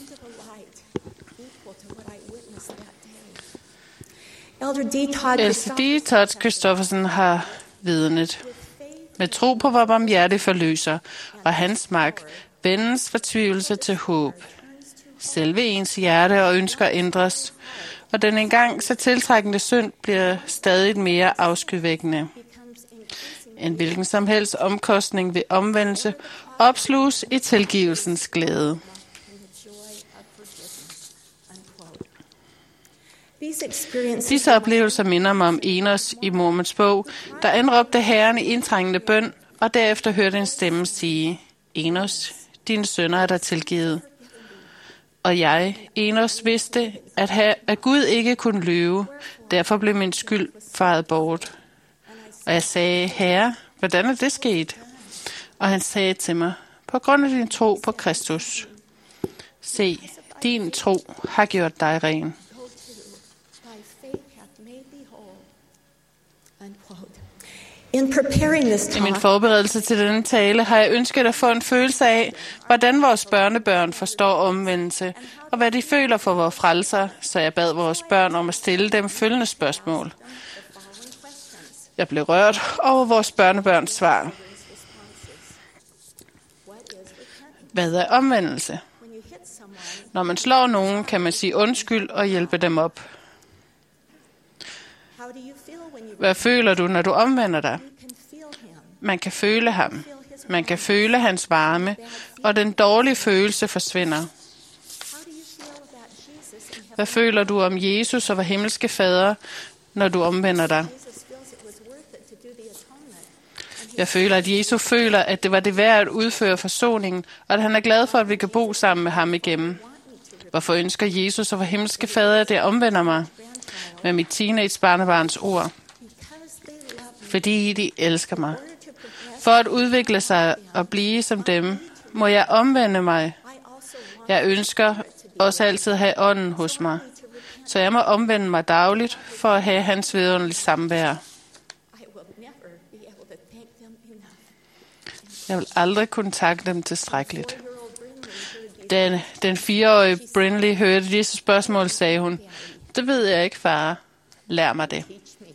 Ældste D. Todd Christofferson har vidnet. Med tro på vor barmhjertige forløser og hans magt vendes fortvivlelse til håb. Selve ens hjerte og ønsker ændres, og den engang så tiltrækkende synd bliver stadig mere afskyvækkende. En hvilken som helst omkostning ved omvendelse opsluges i tilgivelsens glæde. Disse oplevelser minder mig om Enos i Mormons bog, der anråbte Herren i indtrængende bøn, og derefter hørte en stemme sige, Enos, dine sønner er der tilgivet. Og jeg, Enos, vidste, at Gud ikke kunne lyve, derfor blev min skyld faret bort. Og jeg sagde, Herre, hvordan er det sket? Og han sagde til mig, på grund af din tro på Kristus. Se, din tro har gjort dig ren. I min forberedelse til denne tale har jeg ønsket at få en følelse af, hvordan vores børnebørn forstår omvendelse, og hvad de føler for vores frelser, så jeg bad vores børn om at stille dem følgende spørgsmål. Jeg blev rørt over vores børnebørns svar. Hvad er omvendelse? Når man slår nogen, kan man sige undskyld og hjælpe dem op. Hvad føler du, når du omvender dig? Man kan føle ham. Man kan føle hans varme, og den dårlige følelse forsvinder. Hvad føler du om Jesus og vor himmelske Fader, når du omvender dig? Jeg føler, at Jesus føler, at det var det værd at udføre forsoningen, og at han er glad for, at vi kan bo sammen med ham igennem. Hvorfor ønsker Jesus og vor himmelske Fader, at det omvender mig? Med mit teenage-barnebarns ord. Fordi de elsker mig. For at udvikle sig og blive som dem, må jeg omvende mig. Jeg ønsker også altid at have ånden hos mig. Så jeg må omvende mig dagligt for at have hans vidunderlige samvær. Jeg vil aldrig kunne takke dem tilstrækkeligt. Da den 4-årige Brindley hørte disse spørgsmål, sagde hun, det ved jeg ikke, far. Lær mig det.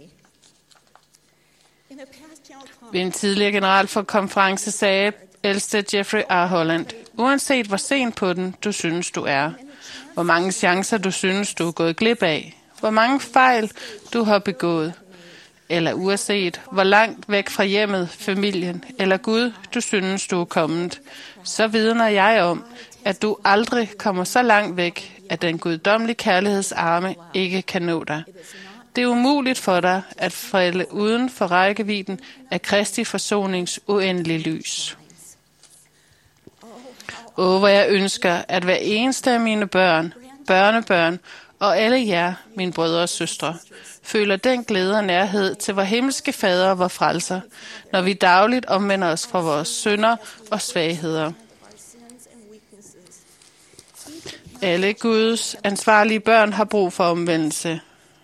Ved en tidligere generalkonference sagde ældste Jeffrey R. Holland, uanset hvor sent på den du synes du er, hvor mange chancer du synes du er gået glip af, hvor mange fejl du har begået, eller uanset hvor langt væk fra hjemmet, familien eller Gud du synes du er kommet, så vidner jeg om, at du aldrig kommer så langt væk, at den guddommelige kærlighedsarme ikke kan nå dig. Det er umuligt for dig at falde uden for rækkevidden af Kristi forsonings uendelige lys. Hvor jeg ønsker, at hver eneste af mine børn, børnebørn og alle jer, mine brødre og søstre, føler den glæde og nærhed til vor himmelske Fader og vor frelser, når vi dagligt omvender os fra vores synder og svagheder. Alle Guds ansvarlige børn har brug for omvendelse.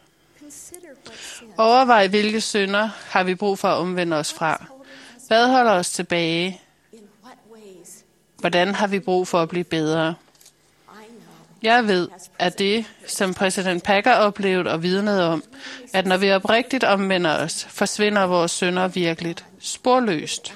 Overvej, hvilke synder har vi brug for at omvende os fra. Hvad holder os tilbage? Hvordan har vi brug for at blive bedre? Jeg ved, at det, som præsident Packer oplevede og vidnede om, at når vi oprigtigt omvender os, forsvinder vores synder virkeligt, sporløst.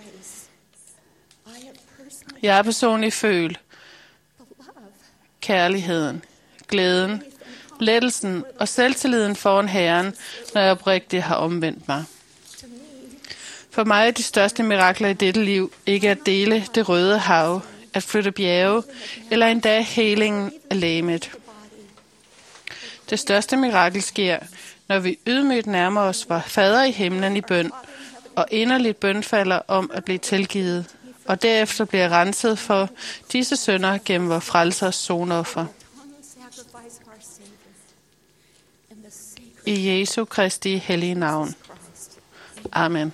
Jeg har personligt følt kærligheden, glæden, lettelsen og selvtilliden foran Herren, når jeg oprigtigt har omvendt mig. For mig er de største mirakler i dette liv ikke at dele det røde hav, at flytte bjerge, eller endda helingen af legemet. Det største mirakel sker, når vi ydmygt nærmer os vor Fader i himlen i bøn, og inderligt bønfalder om at blive tilgivet, og derefter bliver renset for disse synder gennem vor frelsers sonoffer. I Jesu Kristi hellige navn. Amen.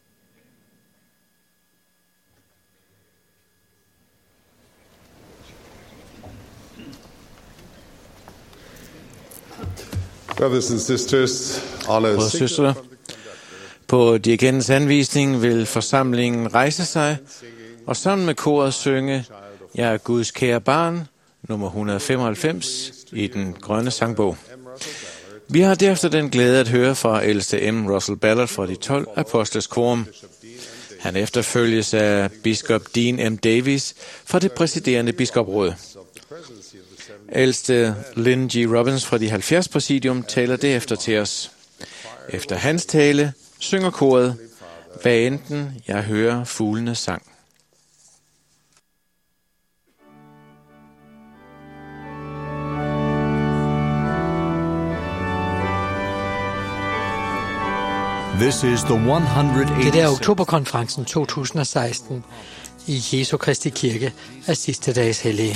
Brothers and sisters, on a Brødre og søstre, på dirigentens anvisning vil forsamlingen rejse sig og sammen med koret synge Jeg er Guds kære barn, nummer 195 i den grønne sangbog. Vi har derefter den glæde at høre fra ældste M. Russell Ballard fra de 12 apostles quorum. Han efterfølges af biskop Dean M. Davies fra det præsiderende biskopråd. Ældste Lynn G. Robbins fra de 70 præsidium taler derefter til os. Efter hans tale synger koret, hvad enten jeg hører fuglenes sang. This is the 186th. Det er oktoberkonferencen 2016 i Jesu Kristi Kirke af sidste dages hellige.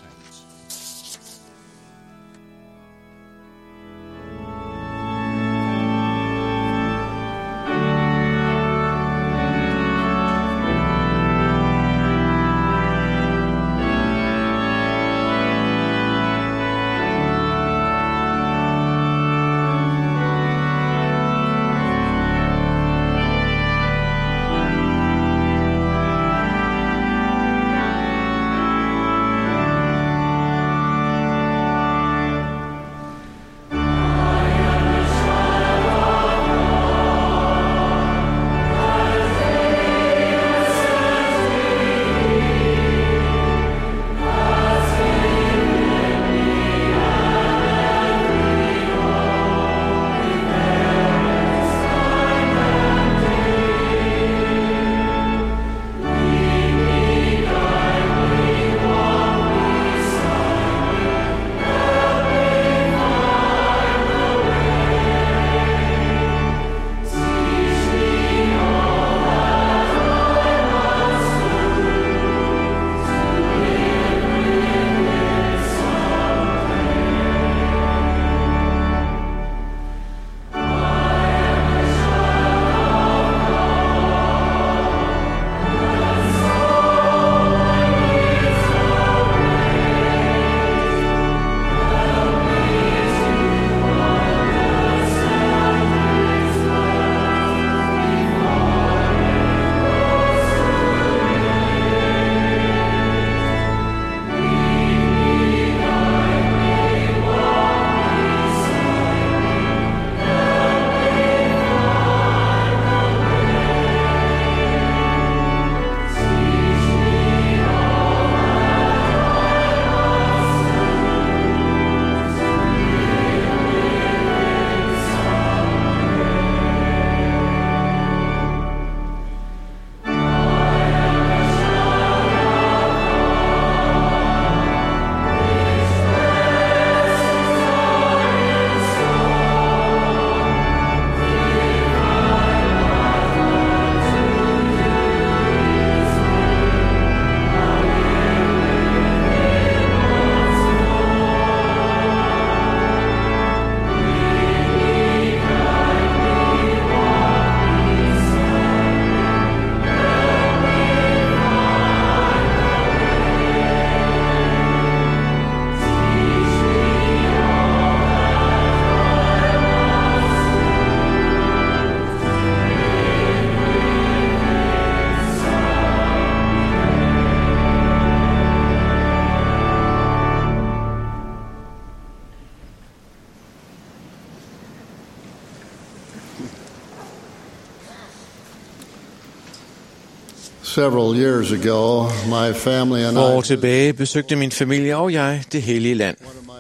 Several years ago, my family and For år I tilbage besøgte min familie og jeg det hellige land.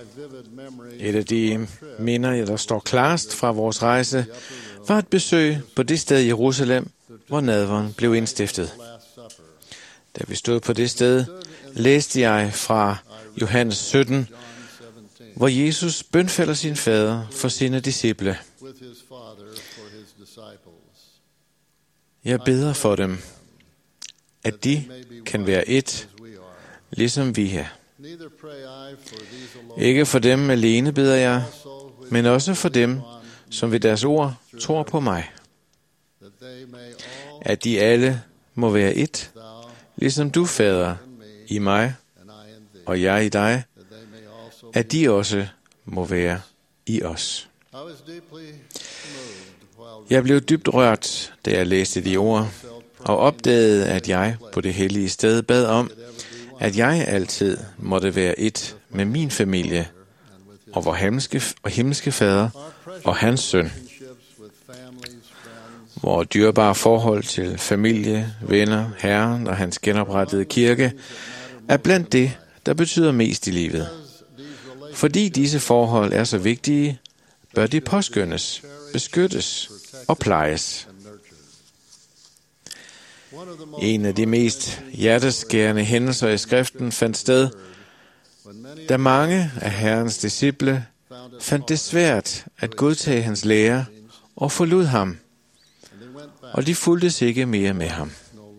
Et af de minder, der står klarest fra vores rejse, var et besøg på det sted i Jerusalem, hvor nadveren blev indstiftet. Da vi stod på det sted, læste jeg fra Johannes 17, hvor Jesus bønfalder sin fader for sine disciple. Jeg beder for dem, at de kan være ét, ligesom vi er. Ikke for dem alene beder jeg, men også for dem, som ved deres ord tror på mig. At de alle må være ét, ligesom du, Fader, i mig, og jeg i dig, at de også må være i os. Jeg blev dybt rørt, da jeg læste de ord, og opdagede, at jeg på det hellige sted bad om, at jeg altid måtte være ét med min familie, og vor himmelske Fader og hans søn. Hvor dyrebare forhold til familie, venner, Herren og hans genoprettede kirke er blandt det, der betyder mest i livet. Fordi disse forhold er så vigtige, bør de påskønnes, beskyttes og plejes. En af de mest hjerteskærende hændelser i skriften fandt sted, da mange af Herrens disciple fandt det svært at godtage hans lære og forlod ham, og de fulgtes ikke mere med ham.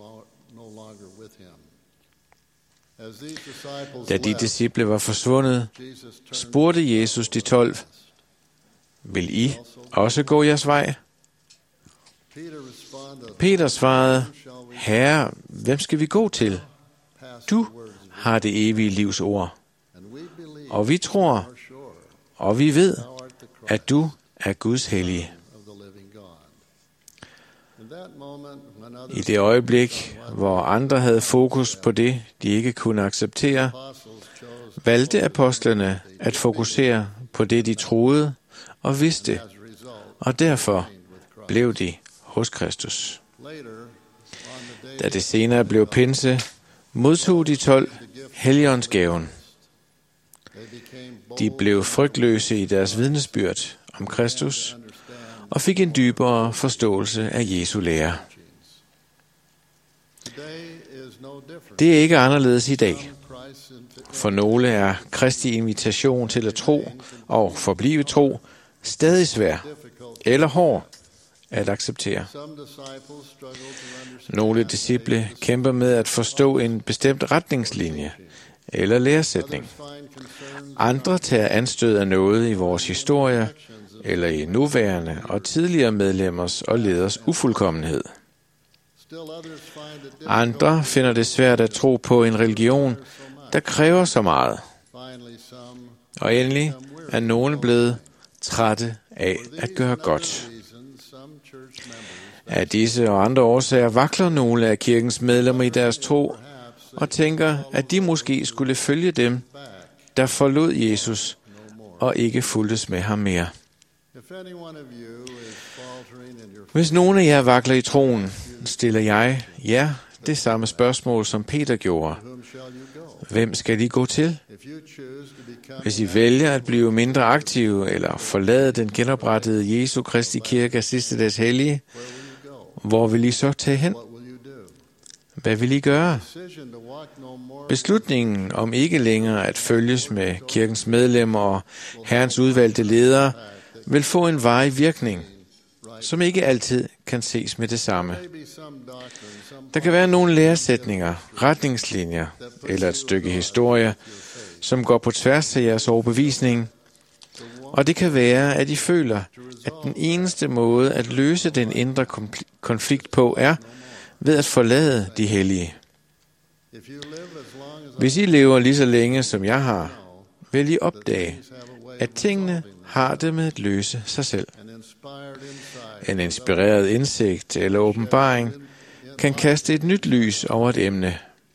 Da de disciple var forsvundet, spurgte Jesus de 12, vil I også gå jeres vej? Peter svarede, Herre, hvem skal vi gå til? Du har det evige livs ord, og vi tror, og vi ved, at du er Guds hellige. I det øjeblik, hvor andre havde fokus på det, de ikke kunne acceptere, valgte apostlene at fokusere på det, de troede og vidste, og derfor blev de hos Kristus. Da det senere blev pinse, modtog de 12 Helligåndsgaven. De blev frygtløse i deres vidnesbyrd om Kristus og fik en dybere forståelse af Jesu lære. Det er ikke anderledes i dag. For nogle er Kristi invitation til at tro og forblive tro stadig svær eller hård at acceptere. Nogle disciple kæmper med at forstå en bestemt retningslinje eller læresætning. Andre tager anstød af noget i vores historie eller i nuværende og tidligere medlemmers og leders ufuldkommenhed. Andre finder det svært at tro på en religion, der kræver så meget. Og endelig er nogle blevet trætte af at gøre godt. Af disse og andre årsager vakler nogle af kirkens medlemmer i deres tro og tænker, at de måske skulle følge dem, der forlod Jesus og ikke fulgtes med ham mere. Hvis nogen af jer vakler i troen, stiller jeg jer det samme spørgsmål, som Peter gjorde. Hvem skal I gå til? Hvis I vælger at blive mindre aktive eller forlade den genoprettede Jesu Kristi kirke af sidste dags hellige, hvor vil I så tage hen? Hvad vil I gøre? Beslutningen om ikke længere at følges med kirkens medlemmer og Herrens udvalgte ledere vil få en varig virkning, som ikke altid kan ses med det samme. Der kan være nogle læresætninger, retningslinjer eller et stykke historie, som går på tværs af jeres overbevisning, og det kan være, at I føler, at den eneste måde at løse den indre konflikt på er ved at forlade de hellige. Hvis I lever lige så længe, som jeg har, vil I opdage, at tingene har det med at løse sig selv. En inspireret indsigt eller åbenbaring kan kaste et nyt lys over et emne.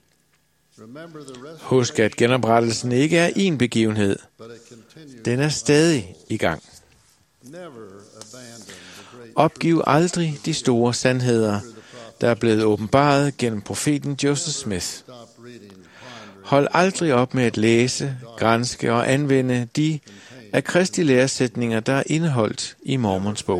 Husk, at genoprettelsen ikke er én begivenhed. Den er stadig i gang. Opgiv aldrig de store sandheder, der er blevet åbenbaret gennem profeten Joseph Smith. Hold aldrig op med at læse, granske og anvende de af Kristi læresætninger, der er indeholdt i Mormons bog.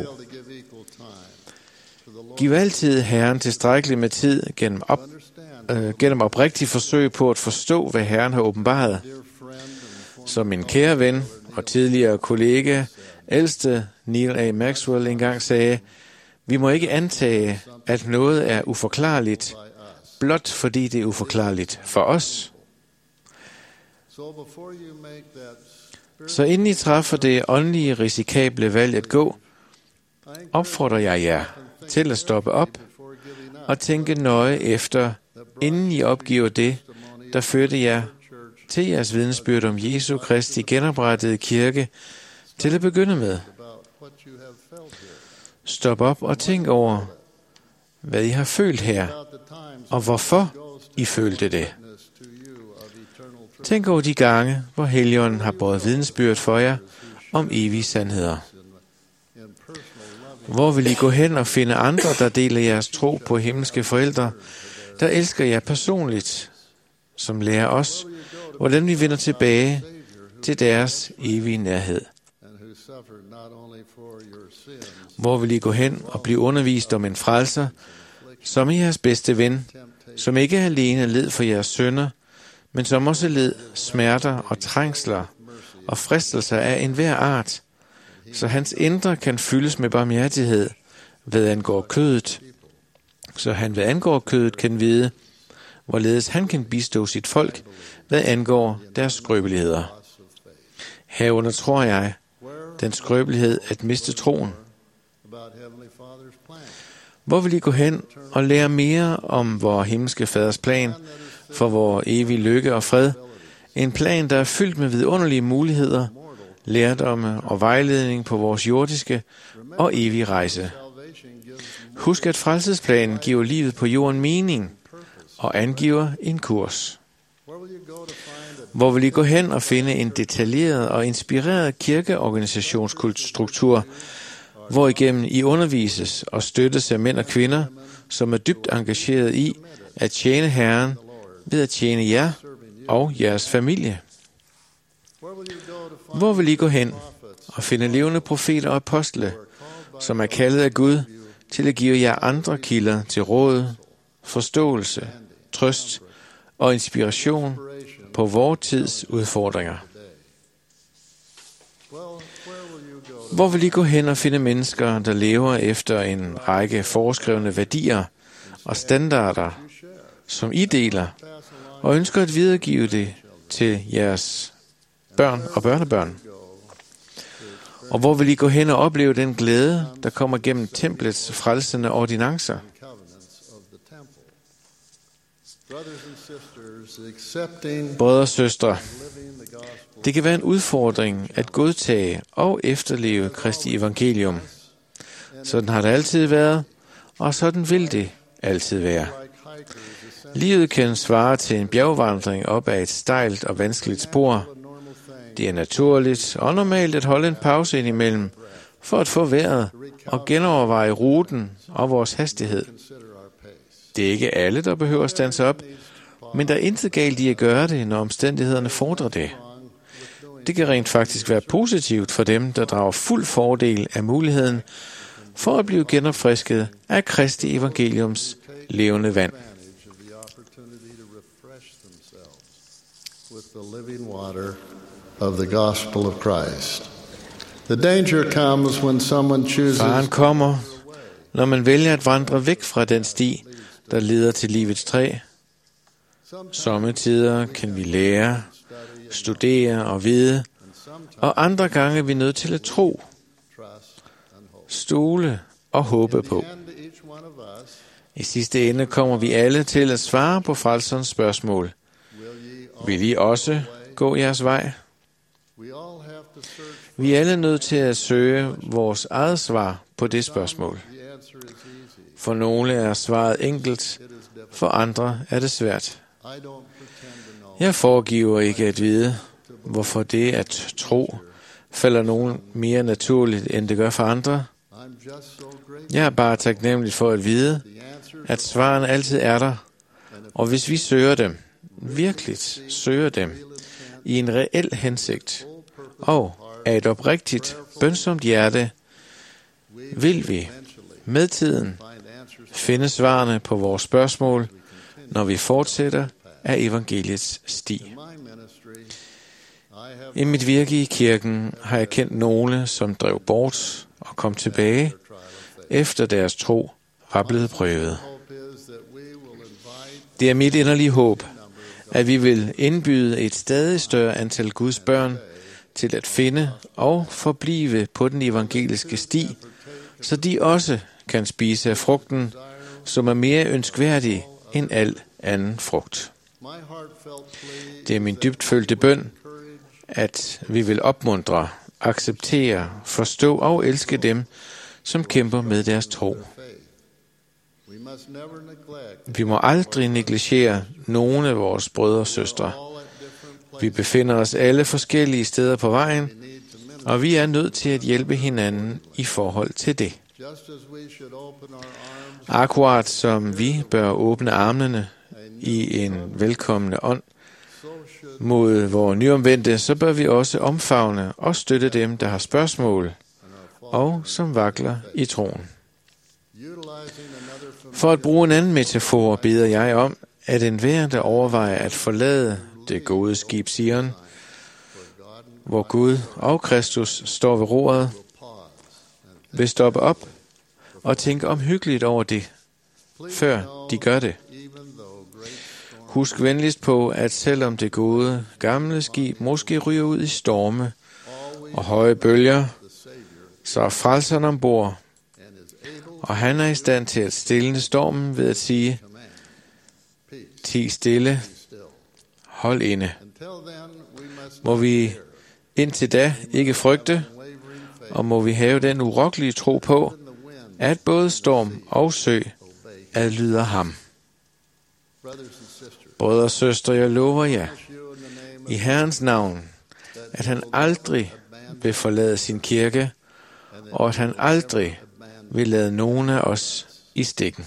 Giv altid Herren tilstrækkeligt med tid gennem oprigtig forsøg på at forstå, hvad Herren har åbenbaret. Som min kære ven og tidligere kollega, ældste Neil A. Maxwell engang sagde, vi må ikke antage, at noget er uforklarligt, blot fordi det er uforklarligt for os. Så inden I træffer det åndelige risikable valg at gå, opfordrer jeg jer til at stoppe op og tænke nøje efter, inden I opgiver det, der førte jer til jeres vidnesbyrd om Jesu Kristi genoprettede kirke til at begynde med. Stop op og tænk over, hvad I har følt her, og hvorfor I følte det. Tænk over de gange, hvor Helligånden har båret vidnesbyrd for jer om evige sandheder. Hvor vil I gå hen og finde andre, der deler jeres tro på himmelske forældre, der elsker jer personligt, som lærer os, hvordan vi vender tilbage til deres evige nærhed? Hvor vil I gå hen og blive undervist om en frelser, som er jeres bedste ven, som ikke alene led for jeres synder, men som også led smerter og trængsler og fristelser af enhver art, så hans indre kan fyldes med barmhjertighed, hvad angår kødet, så han hvad angår kødet kan vide, hvorledes han kan bistå sit folk, hvad angår deres skrøbeligheder. Herunder tror jeg, den skrøbelighed at miste troen. Hvor vil I gå hen og lære mere om vor himmelske faders plan for vor evige lykke og fred? En plan, der er fyldt med vidunderlige muligheder, lærdomme og vejledning på vores jordiske og evige rejse. Husk, at frelsesplanen giver livet på jorden mening og angiver en kurs. Hvor vil I gå hen og finde en detaljeret og inspireret kirkeorganisationsstruktur, hvor igennem I undervises og støttes af mænd og kvinder, som er dybt engageret i at tjene Herren ved at tjene jer og jeres familie? Hvor vil I gå hen og finde levende profeter og apostle, som er kaldet af Gud til at give jer andre kilder til råd, forståelse, trøst og inspiration på vor tids udfordringer? Hvor vil I gå hen og finde mennesker, der lever efter en række foreskrevne værdier og standarder, som I deler, og ønsker at videregive det til jeres børn og børnebørn? Og hvor vil I gå hen og opleve den glæde, der kommer gennem templets frelsende ordinancer? Brødre og søstre, det kan være en udfordring at godtage og efterleve Kristi evangelium. Sådan har det altid været, og sådan vil det altid være. Livet kan svare til en bjergvandring op ad et stejlt og vanskeligt spor. Det er naturligt og normalt at holde en pause indimellem for at få vejret og genoverveje ruten og vores hastighed. Det er ikke alle, der behøver at standse op, men der er intet galt i at gøre det, når omstændighederne fordrer det. Det kan rent faktisk være positivt for dem, der drager fuld fordel af muligheden for at blive genopfrisket af Kristi evangeliums levende vand. Faren kommer, når man vælger at vandre væk fra den sti, der leder til livets træ. Sommetider kan vi lære, studere og vide, og andre gange er vi nødt til at tro, stole og håbe på. I sidste ende kommer vi alle til at svare på frelserens spørgsmål. Vil I også gå jeres vej? Vi er alle nødt til at søge vores eget svar på det spørgsmål. For nogle er svaret enkelt, for andre er det svært. Jeg foregiver ikke at vide, hvorfor det at tro falder nogen mere naturligt, end det gør for andre. Jeg er bare taknemmelig for at vide, at svarene altid er der, og hvis vi søger dem, virkelig søger dem, i en reel hensigt, og af et oprigtigt, bønsomt hjerte, vil vi med tiden finde svarene på vores spørgsmål, når vi fortsætter af evangeliets sti. I mit virke i kirken har jeg kendt nogle, som drev bort og kom tilbage, efter deres tro var blevet prøvet. Det er mit inderlige håb, at vi vil indbyde et stadig større antal Guds børn til at finde og forblive på den evangeliske sti, så de også kan spise af frugten, som er mere ønskværdig end al anden frugt. Det er min dybtfølte bøn, at vi vil opmuntre, acceptere, forstå og elske dem, som kæmper med deres tro. Vi må aldrig negligere nogen af vores brødre og søstre. Vi befinder os alle forskellige steder på vejen, og vi er nødt til at hjælpe hinanden i forhold til det. Akkurat som vi bør åbne armene i en velkommende ånd mod vores nyomvendte, så bør vi også omfavne og støtte dem, der har spørgsmål og som vakler i troen. For at bruge en anden metafor beder jeg om, at enhver, der overvejer at forlade det gode skib Sion, hvor Gud og Kristus står ved roret, vil stoppe op og tænke omhyggeligt over det, før de gør det. Husk venligst på, at selvom det gode, gamle skib måske ryger ud i storme og høje bølger, så er frelseren ombord, og han er i stand til at stille stormen ved at sige, ti stille, hold inde. Må vi indtil da ikke frygte, og må vi have den urokkelige tro på, at både storm og sø adlyder ham. Brødre og søstre, jeg lover jer, i Herrens navn, at han aldrig vil forlade sin kirke, og at han aldrig vil lade nogen af os i stikken.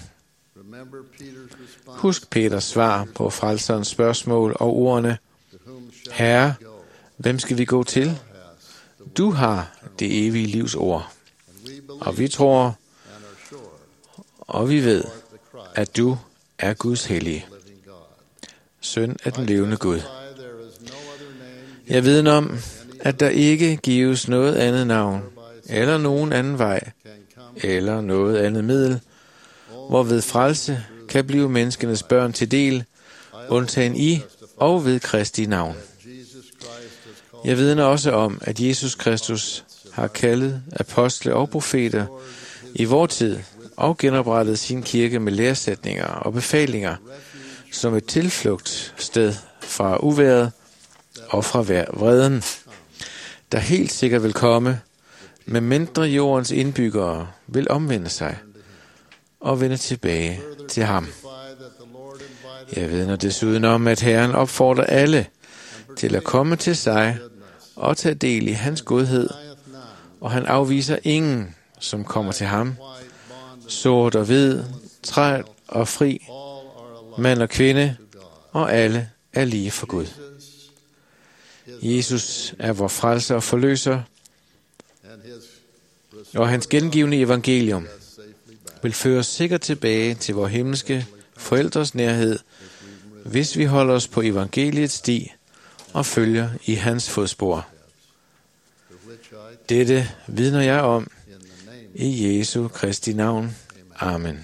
Husk Peters svar på frelserens spørgsmål og ordene, Herre, hvem skal vi gå til? Du har det evige livs ord. Og vi tror, og vi ved, at du er Guds hellige, søn af den levende Gud. Jeg vidner om, at der ikke gives noget andet navn, eller nogen anden vej, eller noget andet middel, hvorved frelse kan blive menneskenes børn til del, undtagen i og ved Kristi navn. Jeg vidner også om, at Jesus Kristus har kaldet apostle og profeter i vor tid og genoprettet sin kirke med læresætninger og befalinger som et tilflugtssted fra uværet og fra vreden, der helt sikkert vil komme, medmindre jordens indbyggere vil omvende sig og vende tilbage til ham. Jeg vidner desuden om, at Herren opfordrer alle til at komme til sig og tage del i hans godhed, og han afviser ingen, som kommer til ham, sort og hvid, træl og fri, mand og kvinde, og alle er lige for Gud. Jesus er vor frelser og forløser, og hans gengivne evangelium vil føre os sikkert tilbage til vor himmelske forældres nærhed, hvis vi holder os på evangeliets sti og følger i hans fodspor. Dette vidner jeg om i Jesu Kristi navn. Amen.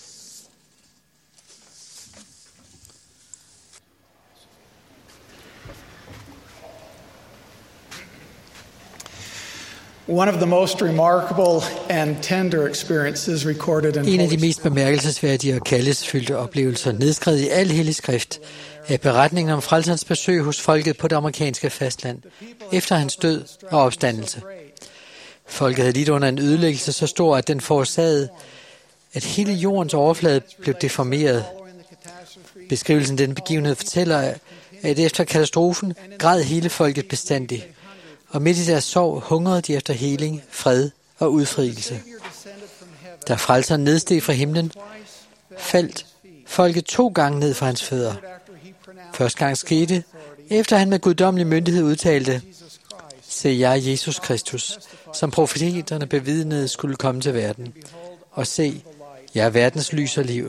One of the most remarkable and tender experiences recorded in En af de mest bemærkelsesværdige og kærlighedsfyldte oplevelser, nedskrevet i al hellig skrift, er beretningen om frelserens besøg hos folket på det amerikanske fastland, efter hans død og opstandelse. Folket havde lidt under en ødelæggelse så stor, at den forårsagede, at hele jordens overflade blev deformeret. Beskrivelsen af den begivenhed fortæller, at efter katastrofen græd hele folket bestandigt, og midt i deres sorg hungrede de efter heling, fred og udfrielse. Da frelseren nedsteg fra himlen, faldt folket 2 gange ned fra hans fødder. Første gang skete, efter han med guddommelig myndighed udtalte, se, jeg er Jesus Kristus, som profeterne bevidnede skulle komme til verden. Og se, jeg er verdens lys og liv.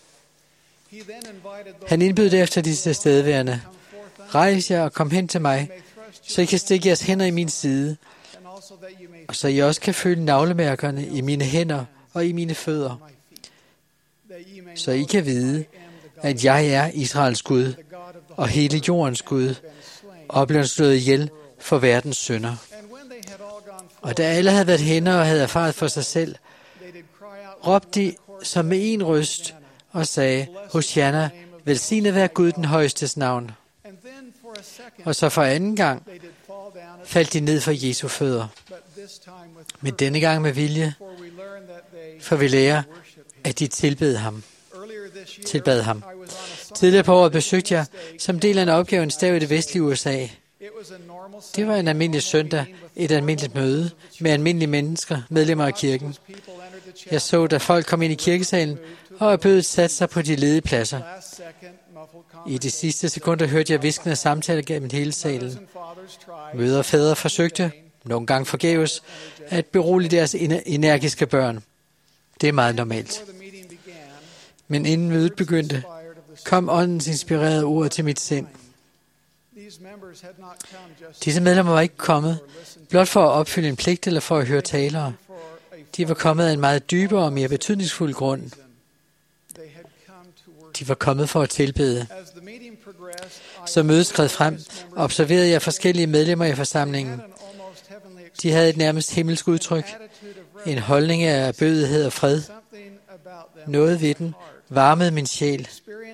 Han indbød derefter de tilstedeværende, rejs jer og kom hen til mig, så I kan stikke jeres hænder i min side, og så I også kan føle navlemærkerne i mine hænder og i mine fødder, så I kan vide, at jeg er Israels Gud og hele jordens Gud, og blevet slået ihjel for verdens synder. Og da alle havde været henne og havde erfaret for sig selv, råbte de som med en røst og sagde, Hosianna, velsignet være Gud den højestes navn. Og så for anden gang faldt de ned for Jesu fødder. Men denne gang med vilje, for vi lærer, at de tilbad ham. Tidligere på året besøgte jeg som del af en opgave en stav i det vestlige USA. Det var en almindelig søndag, et almindeligt møde med almindelige mennesker, medlemmer af kirken. Jeg så, da folk kom ind i kirkesalen, og erbødet satte sig på de ledige pladser. I de sidste sekunder hørte jeg hviskende samtaler gennem hele salen. Mødre og fædre forsøgte, nogle gange forgæves, at berolige deres energiske børn. Det er meget normalt. Men inden mødet begyndte, kom åndens inspirerede ord til mit sind. Disse medlemmer var ikke kommet, blot for at opfylde en pligt eller for at høre talere. De var kommet af en meget dybere og mere betydningsfuld grund. De var kommet for at tilbede. Så mødet skred frem, observerede jeg forskellige medlemmer i forsamlingen. De havde et nærmest himmelsk udtryk, en holdning af ærbødighed og fred. Noget ved den varmede min sjæl.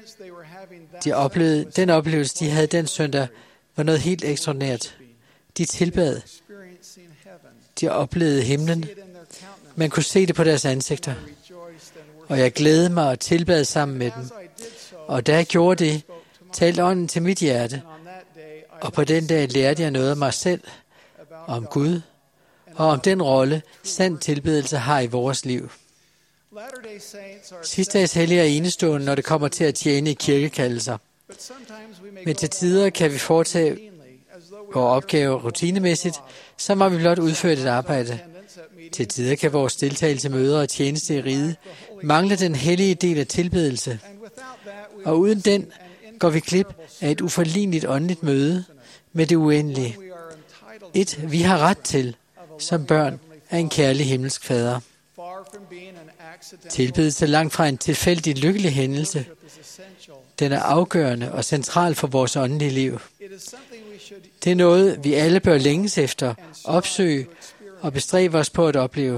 Den oplevelse, de havde den søndag, var noget helt ekstraordinært. De tilbad. De oplevede himlen. Man kunne se det på deres ansigter. Og jeg glædede mig og tilbad sammen med dem. Og da jeg gjorde det, talte ånden til mit hjerte. Og på den dag lærte jeg noget af mig selv, om Gud, og om den rolle, sand tilbedelse har i vores liv. Sidstedags hellige er enestående, når det kommer til at tjene i kirkekaldelser. Men til tider kan vi foretage vores opgave rutinemæssigt, som om vi blot udført et arbejde. Til tider kan vores deltagelse, møder og tjeneste i riget mangle den hellige del af tilbedelse. Og uden den går vi glip af et uforligneligt åndeligt møde med det uendelige. Et, vi har ret til, som børn af en kærlig himmelsk fader. Tilbedelse langt fra en tilfældig lykkelig hændelse. Den er afgørende og central for vores åndelige liv. Det er noget, vi alle bør længes efter, opsøge og bestræbe os på at opleve.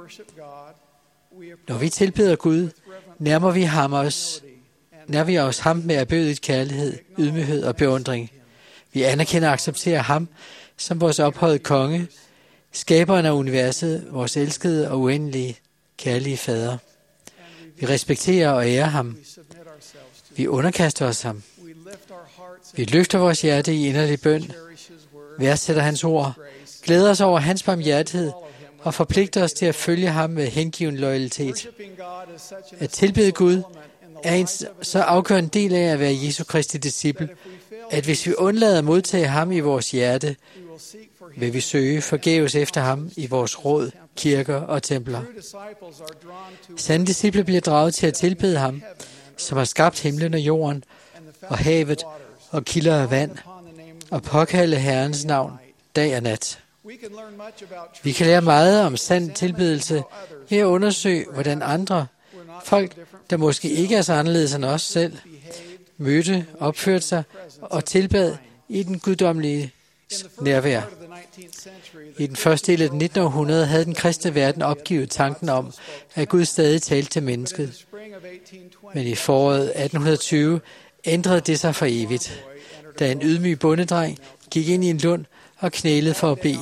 Når vi tilbeder Gud, nærmer vi os ham med erbødigt kærlighed, ydmyghed og beundring. Vi anerkender og accepterer ham som vores ophøjede konge, skaberen af universet, vores elskede og uendelige kærlige fader. Vi respekterer og ærer ham. Vi underkaster os ham. Vi løfter vores hjerte i inderlig bøn, værdsætter hans ord, glæder os over hans barmhjertighed og forpligter os til at følge ham med hengiven loyalitet. At tilbede Gud er en så afgørende del af at være Jesu Kristi disciple, at hvis vi undlader at modtage ham i vores hjerte, vil vi søge forgæves efter ham i vores råd, kirker og templer. Sande disciple bliver draget til at tilbede ham, som har skabt himlen og jorden, og havet og kilder af vand, og påkalde Herrens navn dag og nat. Vi kan lære meget om sand tilbedelse ved at undersøge, hvordan andre folk, der måske ikke er så anderledes end os selv, mødte, opførte sig og tilbad i den guddommelige nærvær. I den første del af det 19. århundrede havde den kristne verden opgivet tanken om, at Gud stadig talte til mennesket. Men i foråret 1820 ændrede det sig for evigt, da en ydmyg bondedreng gik ind i en lund og knælede for at bede.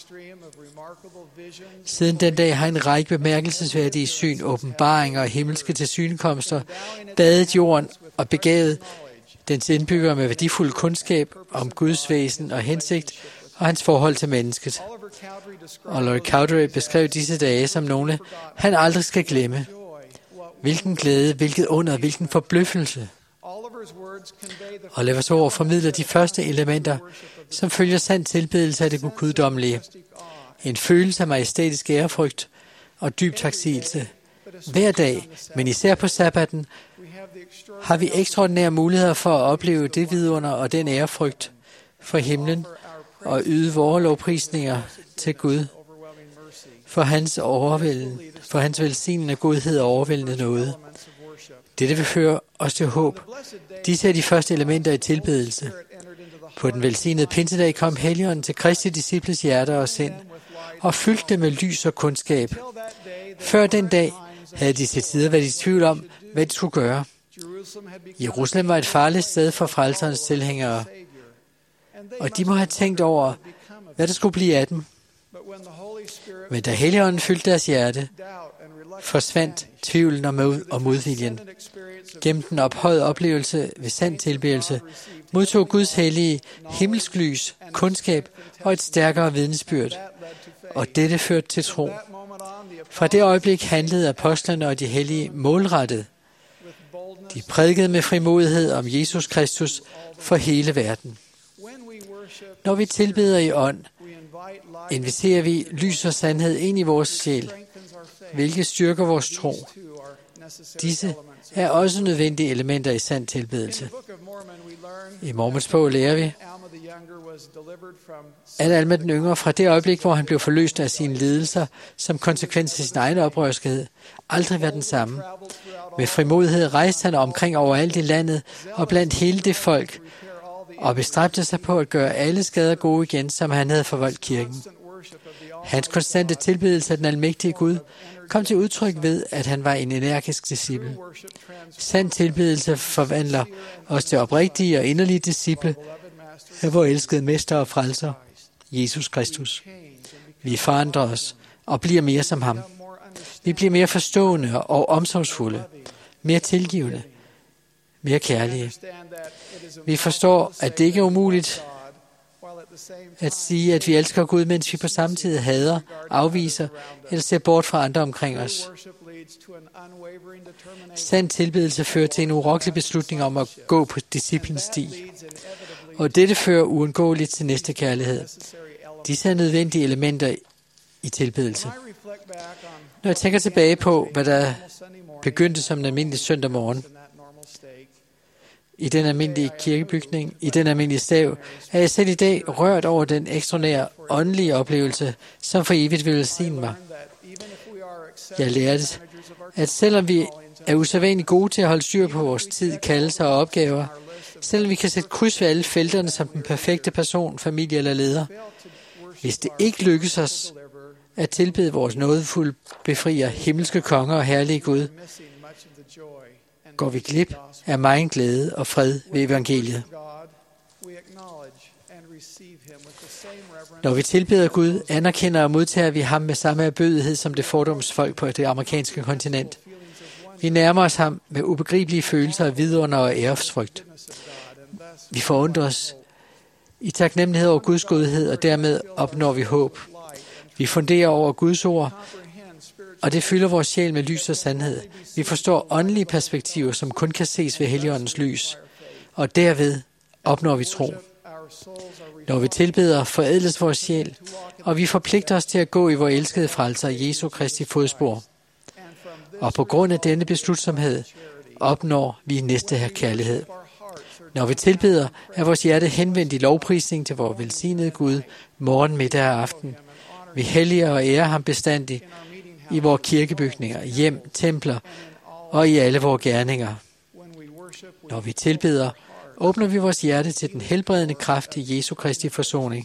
Siden den dag har en række bemærkelsesværdige syn, åbenbaringer og himmelske tilsynekomster badet jorden og begavet dens indbyggere med værdifuld kundskab om Guds væsen og hensigt og hans forhold til mennesket. Oliver Cowdery beskrev disse dage som nogle, han aldrig skal glemme. Hvilken glæde, hvilket under, hvilken forbløffelse. Olivers ord formidler de første elementer, som følger sand tilbedelse af det guddommelige. En følelse af majestætisk ærefrygt og dyb taksigelse. Hver dag, men især på sabbaten, har vi ekstraordinære muligheder for at opleve det vidunder og den ærefrygt for himlen og yde vores lovprisninger til Gud for hans velsignende godhed og overvældende nåde. Dette vil føre os til håb. Disse er de første elementer i tilbedelse. På den velsignede pinsedag kom Helligånden til Kristi disciples hjerter og sind og fyldte dem med lys og kundskab. Før den dag havde de til tider været i tvivl om, hvad de skulle gøre. Jerusalem var et farligt sted for frelserens tilhængere, og de må have tænkt over, hvad der skulle blive af dem. Men da Helligånden fyldte deres hjerte, forsvandt tvivlen og modviljen. Gennem den ophøjede oplevelse ved sand tilbedelse modtog Guds hellige himmelsk lys, kundskab og et stærkere vidnesbyrd, og dette førte til tro. Fra det øjeblik handlede apostlene og de hellige målrettet. De prædikede med frimodighed om Jesus Kristus for hele verden. Når vi tilbeder i ånd, inviterer vi lys og sandhed ind i vores sjæl, hvilket styrker vores tro. Disse er også nødvendige elementer i sand tilbedelse. I Mormons bog lærer vi, at Alma den Yngre fra det øjeblik, hvor han blev forløst af sine lidelser som konsekvens af sin egen oprørskhed, aldrig var den samme. Med frimodighed rejste han omkring overalt i landet og blandt hele det folk, og bestræbte sig på at gøre alle skader gode igen, som han havde forvoldt kirken. Hans konstante tilbedelse af den almægtige Gud kom til udtryk ved, at han var en energisk disciple. Sand tilbedelse forvandler os til oprigtige og inderlige disciple af vor elskede mester og frelser, Jesus Kristus. Vi forandrer os og bliver mere som ham. Vi bliver mere forstående og omsorgsfulde, mere tilgivende, mere kærlige. Vi forstår, at det ikke er umuligt at sige, at vi elsker Gud, mens vi på samme tid hader, afviser eller ser bort fra andre omkring os. Sand tilbedelse fører til en urokkelig beslutning om at gå på disciplens sti. Og dette fører uundgåeligt til næste kærlighed. Disse er nødvendige elementer i tilbedelse. Når jeg tænker tilbage på, hvad der begyndte som en almindelig søndag morgen, i den almindelige kirkebygning, i den almindelige stav, er jeg selv i dag rørt over den ekstraordinære åndelige oplevelse, som for evigt vil velsigne mig. Jeg lærte, at selvom vi er usædvanligt gode til at holde styr på vores tid, kaldelser og opgaver, selvom vi kan sætte kryds ved alle felterne som den perfekte person, familie eller leder, hvis det ikke lykkes os at tilbede vores nådefulde befrier, himmelske konger og herlige Gud, går vi glip af megen glæde og fred ved evangeliet. Når vi tilbeder Gud, anerkender og modtager vi ham med samme erbødighed som det fordomsfolk på det amerikanske kontinent. Vi nærmer os ham med ubegribelige følelser af vidunder og æresfrygt. Vi forundres i taknemmelighed over Guds godhed, og dermed opnår vi håb. Vi funderer over Guds ord, og det fylder vores sjæl med lys og sandhed. Vi forstår åndelige perspektiver, som kun kan ses ved Helligåndens lys, og derved opnår vi tro. Når vi tilbeder, forædles vores sjæl, og vi forpligter os til at gå i vores elskede frelser Jesu Kristi fodspor. Og på grund af denne beslutsomhed opnår vi næste her kærlighed. Når vi tilbeder, er vores hjerte henvendt i lovprisning til vores velsignede Gud, morgen, middag og aften. Vi helliger og ærer ham bestandigt i vores kirkebygninger, hjem, templer og i alle vores gerninger. Når vi tilbeder, åbner vi vores hjerte til den helbredende kraft i Jesu Kristi forsoning.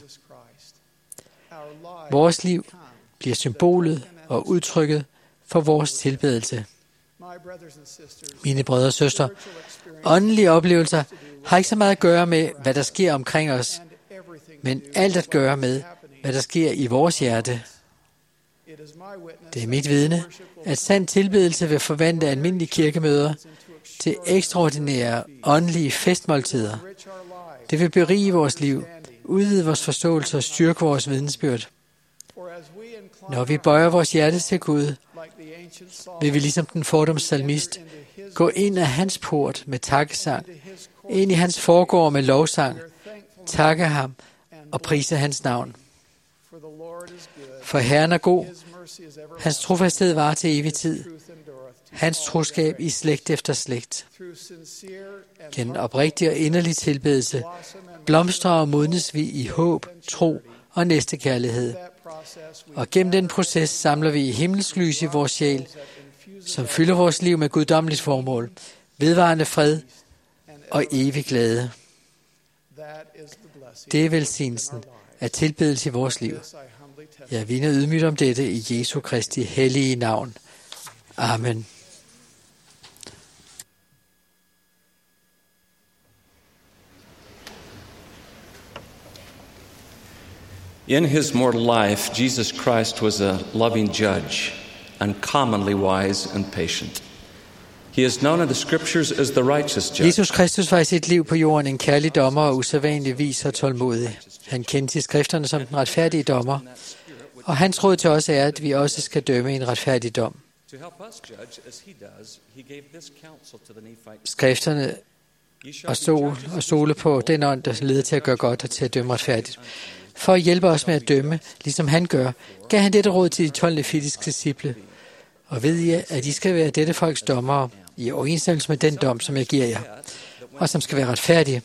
Vores liv bliver symbolet og udtrykket for vores tilbedelse. Mine brødre og søstre, åndelige oplevelser har ikke så meget at gøre med, hvad der sker omkring os, men alt at gøre med, hvad der sker i vores hjerte. Det er mit vidne, at sand tilbedelse vil forvandle almindelige kirkemøder til ekstraordinære åndelige festmåltider. Det vil berige vores liv, udvide vores forståelse og styrke vores vidensbyrd. Når vi bøjer vores hjerte til Gud, vil vi ligesom den fordomssalmist gå ind af hans port med takkesang, ind i hans forgård med lovsang, takke ham og prise hans navn. For Herren er god, hans trofasthed varer til evig tid, hans troskab i slægt efter slægt. Gennem oprigtig og inderlig tilbedelse blomstrer og modnes vi i håb, tro og næstekærlighed. Og gennem den proces samler vi himmelsk lys i vores sjæl, som fylder vores liv med guddommeligt formål, vedvarende fred og evig glæde. Det er velsignelsen af tilbedelse i vores liv. Jeg vidner ydmygt om dette i Jesu Kristi hellige navn. Amen. In his mortal life, Jesus Christ was a loving judge, uncommonly wise and patient. He is known in the scriptures as the righteous judge. Jesus Kristus var i sit liv på jorden en kærlig dommer og usædvanlig vis og tålmodig. Han kendte i skrifterne som den retfærdige dommer, og hans råd til os er, at vi også skal dømme en retfærdig dom. Skrifterne og stole på den ånd, der leder til at gøre godt og til at dømme retfærdigt. For at hjælpe os med at dømme, ligesom han gør, gav han dette råd til de 12 nefitiske disciple. Og ved I, at I skal være dette folks dommere i overensstemmelse med den dom, som jeg giver jer, og som skal være retfærdige.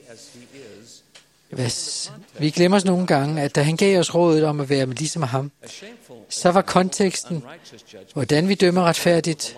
Vi glemmer os nogle gange, at da han gav os rådet om at være ligesom ham, så var konteksten, hvordan vi dømmer retfærdigt.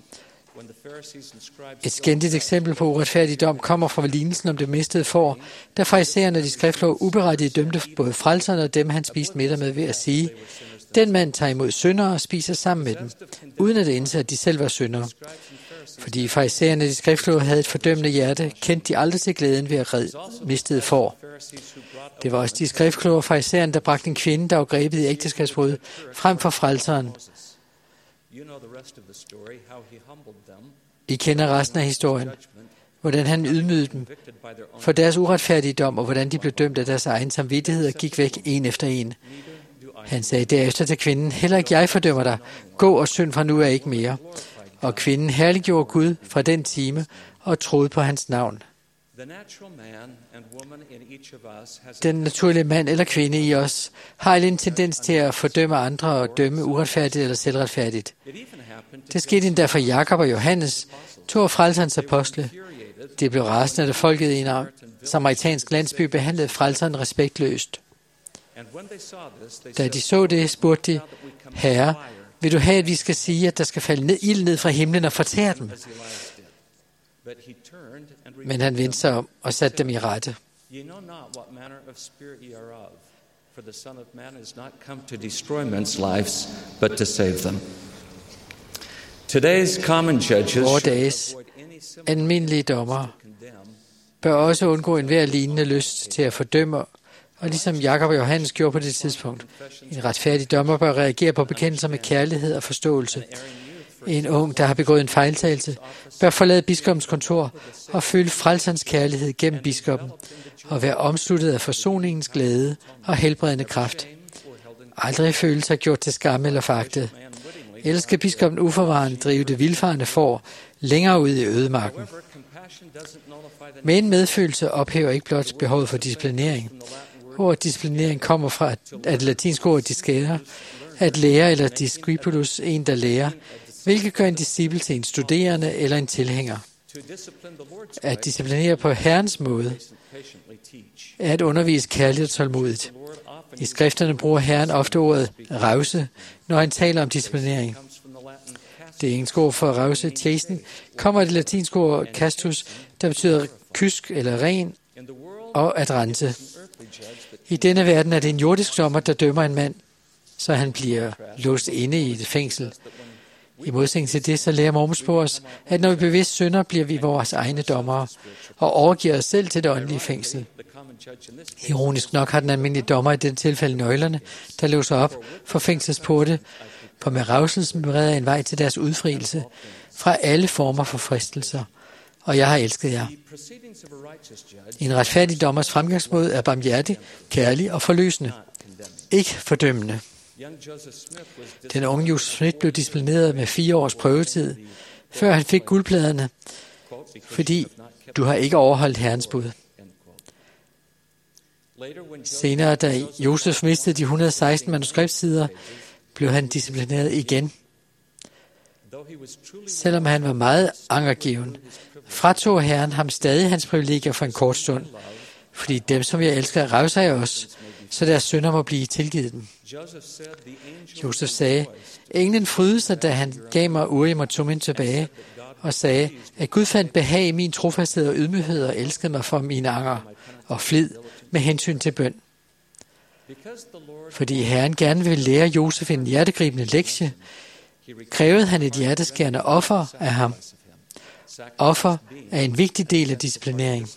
Et skændigt eksempel på uretfærdig dom kommer fra lignelsen om det mistede får, da farisæerne og de skriftlærde uberettiget dømte både frelserne og dem, han spiste middag med ved at sige, den mand tager imod syndere og spiser sammen med dem, uden at indse, at de selv var syndere. Fordi farisæerne og de skriftlærde havde et fordømmende hjerte, kendte de aldrig til glæden ved at redde mistede får. Det var også de skriftlærde og farisæerne, der bragte en kvinde, der var grebet i ægteskabsbrud, frem for frelseren. I kender resten af historien, hvordan han ydmygede dem for deres uretfærdige dom, og hvordan de blev dømt af deres egen samvittighed og gik væk en efter en. Han sagde derefter til kvinden, heller ikke jeg fordømmer dig, gå og synd fra nu af ikke mere. Og kvinden herliggjorde Gud fra den time og troede på hans navn. Den naturlige mand eller kvinde i os har en tendens til at fordømme andre og dømme uretfærdigt eller selvretfærdigt. Det skete endda for Jakob og Johannes, to af frelserens apostle. Det blev rasende, da folket i en samaritansk landsby behandlede frelseren respektløst. Da de så det, spurgte de, Herre, vil du have, at vi skal sige, at der skal falde ild ned fra himlen og fortære dem? Men han vendte sig om og satte dem i rette. For the Son of Man is not come to destroy men's lives, but to save them. Today's common judges Vore dages almindelige dommere bør også undgå enhver lignende lyst til at fordømme, og ligesom Jakob og Johannes gjorde på det tidspunkt. En retfærdig dommer bør reagere på bekendelser med kærlighed og forståelse. En ung, der har begået en fejltagelse, bør forlade biskopens kontor og føle frelserens kærlighed gennem biskoppen og være omsluttet af forsoningens glæde og helbredende kraft. Aldrig føle sig gjort til skam eller foragtet. Ellers skal biskoppen uforvarende drive det vildfarende får længere ud i ødemarken. Men medfølelse ophæver ikke blot behovet for disciplinering. Ordet disciplinering kommer fra at latinsk ord discere, at lære eller discipulus, en der lærer, hvilket gør en disciple til en studerende eller en tilhænger. At disciplinere på Herrens måde er at undervise kærligt og tålmodigt. I skrifterne bruger Herren ofte ordet revse, når han taler om disciplinering. Det engelske ord for revse, chasten, kommer af det latinske ord castus, der betyder kysk eller ren, og at rense. I denne verden er det en jordisk dommer, der dømmer en mand, så han bliver låst inde i et fængsel. I modsætning til det, så lærer Mormons på os, at når vi bevidst synder, bliver vi vores egne dommere og overgiver os selv til det åndelige fængsel. Ironisk nok har den almindelige dommer i dette tilfælde nøglerne, der låser op for fængselsporte, for med revselsen bereder en vej til deres udfrielse fra alle former for fristelser. Og jeg har elsket jer. En retfærdig dommers fremgangsmåde er barmhjertig, kærlig og forløsende. Ikke fordømmende. Den unge Joseph Smith blev disciplineret med 4 års prøvetid, før han fik guldpladerne, fordi du har ikke overholdt Herrens bud. Senere, da Joseph mistede de 116 manuskriptsider, blev han disciplineret igen. Selvom han var meget angergiven, fratog Herren ham stadig hans privilegier for en kort stund, fordi dem, som jeg elsker, revser af os, så deres synder må blive tilgivet dem. Josef sagde, englen frydede sig, da han gav mig Urim og Tumim tilbage, og sagde, at Gud fandt behag i min trofasthed og ydmyghed og elskede mig for mine anger og flid med hensyn til bøn. Fordi Herren gerne vil lære Josef en hjertegribende lektie, krævede han et hjerteskærende offer af ham. Offer er en vigtig del af disciplinering.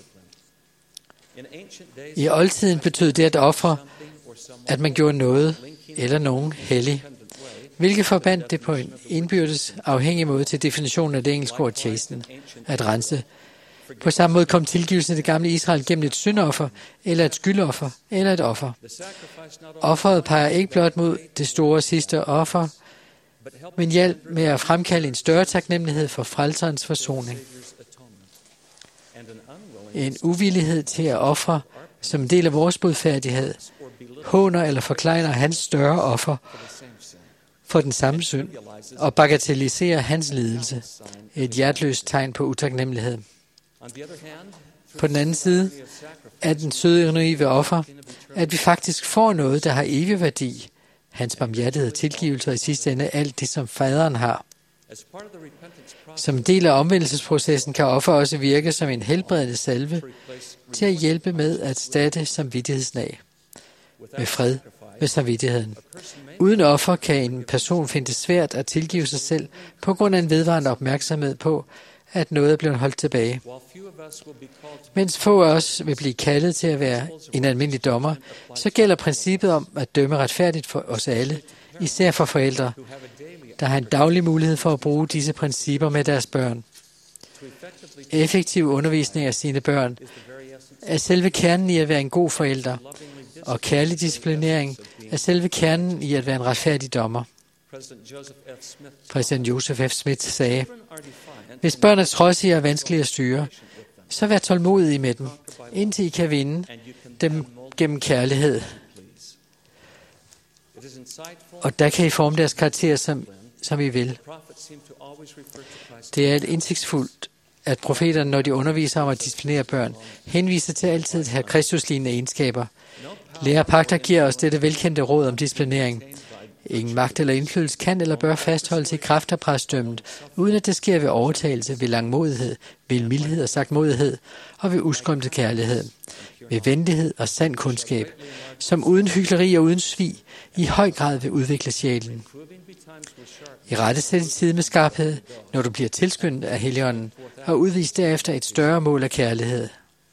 I oldtiden betød det at ofre, at man gjorde noget eller nogen hellig, hvilket forbandt det på en indbyrdes afhængig måde til definitionen af det engelske ord chasten, at rense. På samme måde kom tilgivelsen af det gamle Israel gennem et syndoffer, eller et skyldoffer, eller et offer. Offeret peger ikke blot mod det store sidste offer, men hjalp med at fremkalde en større taknemmelighed for frelserens forsoning. En uvillighed til at ofre som en del af vores bodfærdighed, håner eller forklejner hans større offer for den samme synd, og bagatelliserer hans lidelse, et hjerteløst tegn på utaknemmelighed. På den anden side er den søde ironi ved offer, at vi faktisk får noget, der har evig værdi, hans barmhjertighed, tilgivelse og i sidste ende alt det, som faderen har. Som en del af omvendelsesprocessen kan offer også virke som en helbredende salve til at hjælpe med at erstatte samvittighedsnag med fred med samvittigheden. Uden offer kan en person finde det svært at tilgive sig selv på grund af en vedvarende opmærksomhed på, at noget er blevet holdt tilbage. Mens få af os vil blive kaldet til at være en almindelig dommer, så gælder princippet om at dømme retfærdigt for os alle, især for forældre, der har en daglig mulighed for at bruge disse principper med deres børn. Effektiv undervisning af sine børn er selve kernen i at være en god forælder, og kærlig disciplinering er selve kernen i at være en retfærdig dommer. Præsident Joseph F. Smith sagde, hvis børn er trodsige og vanskelige at styre, så vær tålmodige med dem, indtil I kan vinde dem gennem kærlighed. Og der kan I forme deres karakter, som I vil. Det er indsigtsfuldt, at profeterne, når de underviser om at disciplinere børn, henviser til altid at have kristuslignende egenskaber. Lærerpagter giver os dette velkendte råd om disciplinering. Ingen magt eller indflydelse kan eller bør fastholdes i kraft af præstdømmet, uden at det sker ved overtagelse, ved langmodighed, ved mildhed og sagtmodighed og ved uskrømtet kærlighed, ved venlighed og sand kundskab, som uden hykleri og uden svig i høj grad vil udvikle sjælen. I rettesæt i tide med skarphed, når du bliver tilskyndet af Helligånden, og udvis derefter et større mål af kærlighed.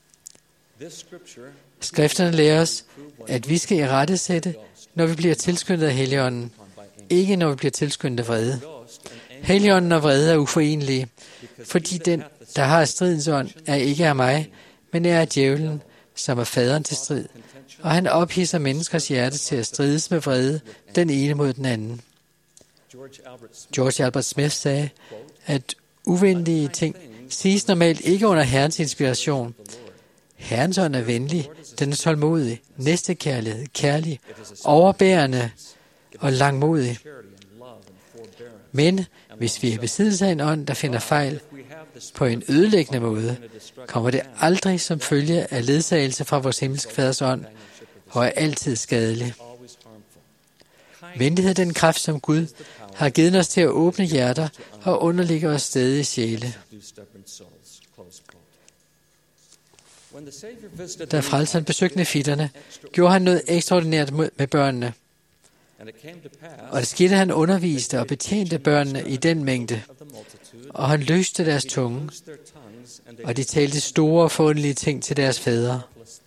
Skrifterne lærer os, at vi skal i rettesætte, når vi bliver tilskyndet af Helligånden, ikke når vi bliver tilskyndet af vrede. Helligånden og vrede er uforenelige, fordi den, der har stridens ånd, er ikke af mig, men er af djævlen, som er faderen til strid, og han ophidser menneskers hjerte til at strides med vrede, den ene mod den anden. George Albert Smith sagde, at uvenlige ting siges normalt ikke under Herrens inspiration. Herrens ånd er venlig, den er tålmodig, næstekærlighed, kærlig, overbærende og langmodig. Men hvis vi er i besiddelse af en ånd, der finder fejl på en ødelæggende måde, kommer det aldrig som følge af ledsagelse fra vores himmelske faders ånd, og er altid skadelig. Venlighed er den kraft, som Gud har givet os til at åbne hjerter og underlægge os stadig sjæle. Da frelseren besøgte nefitterne, gjorde han noget ekstraordinært med børnene. Og det skete, at han underviste og betjente børnene i den mængde, og han løste deres tunge, og de talte store og forunderlige ting til deres fædre.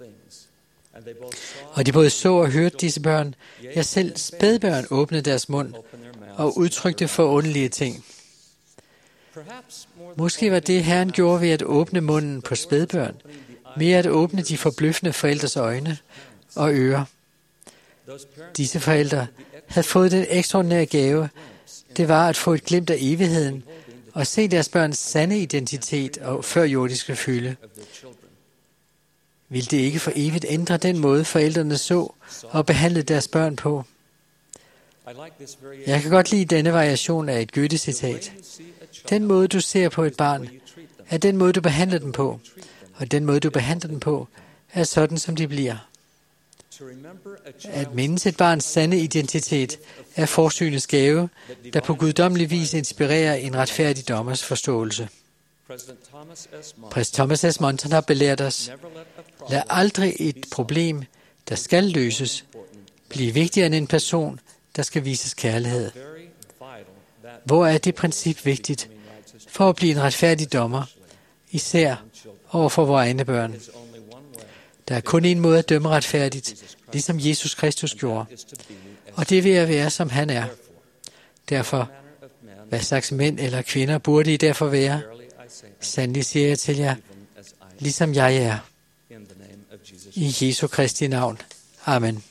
Og de både så og hørte disse børn, ja selv spædbørn åbnede deres mund og udtrykte forunderlige ting. Måske var det, Herren gjorde ved at åbne munden på spædbørn, mere at åbne de forbløffende forældres øjne og ører. Disse forældre havde fået den ekstraordinære gave, det var at få et glimt af evigheden og se deres børns sande identitet og førjordiske fylde. Vil det ikke for evigt ændre den måde, forældrene så og behandlede deres børn på? Jeg kan godt lide denne variation af et Goethe-citat. Den måde, du ser på et barn, er den måde, du behandler dem på, og den måde, du behandler dem på, er sådan, som de bliver. At mindes et barns sande identitet er forsynets gave, der på guddommelig vis inspirerer en retfærdig dommers forståelse. Præst Thomas S. Monson har belært os, lad aldrig et problem, der skal løses, blive vigtigere end en person, der skal vises kærlighed. Hvor er det princip vigtigt for at blive en retfærdig dommer, især over for vores egne børn? Der er kun en måde at dømme retfærdigt, ligesom Jesus Kristus gjorde, og det vil at være, som han er. Derfor, hvad slags mænd eller kvinder burde I derfor være? Sandelig siger jeg til jer, ligesom jeg er. I Jesu Kristi navn. Amen.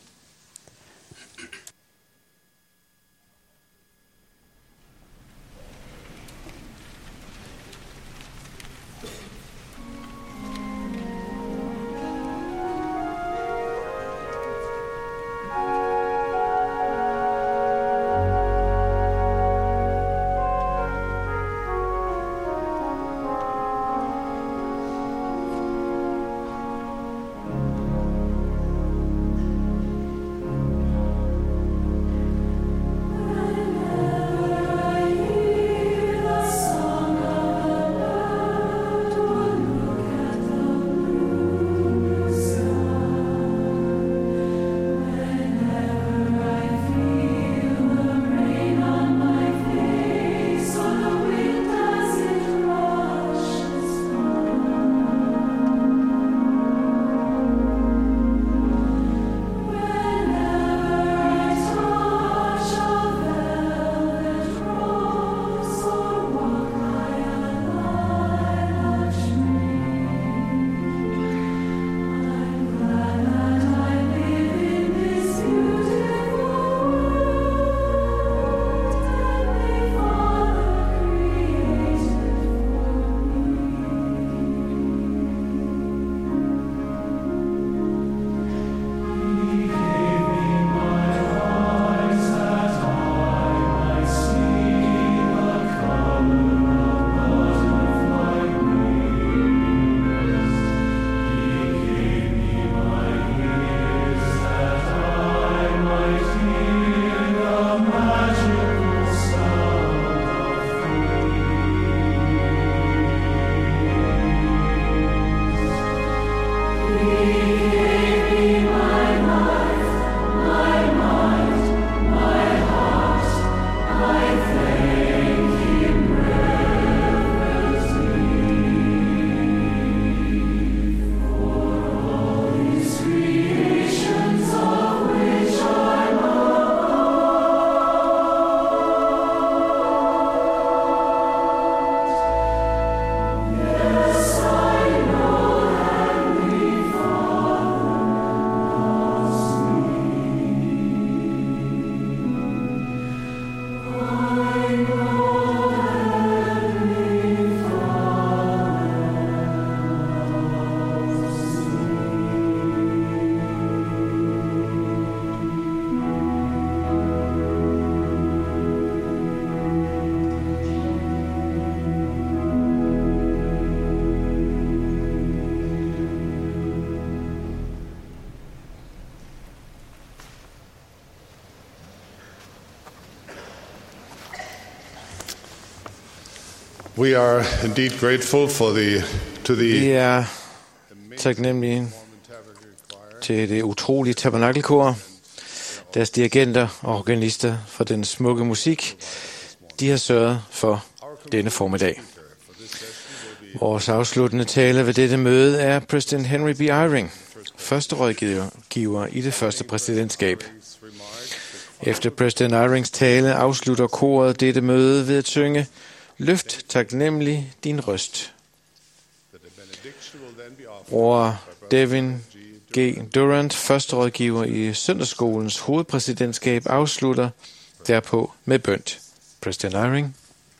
We are indeed grateful Vi er taknemmelige til det utrolige tabernakelkor, deres dirigenter og organister for den smukke musik, de har sørget for denne formiddag. Vores afsluttende tale ved dette møde er præsident Henry B. Eyring, første rådgiver i det første præsidentskab. Efter præsident Eyrings tale afslutter koret dette møde ved at synge "Løft taknemmelig din røst". Bror Devin G. Durant, første rådgiver i søndagsskolens hovedpræsidentskab, afslutter derpå med bøn. Præsident Eyring.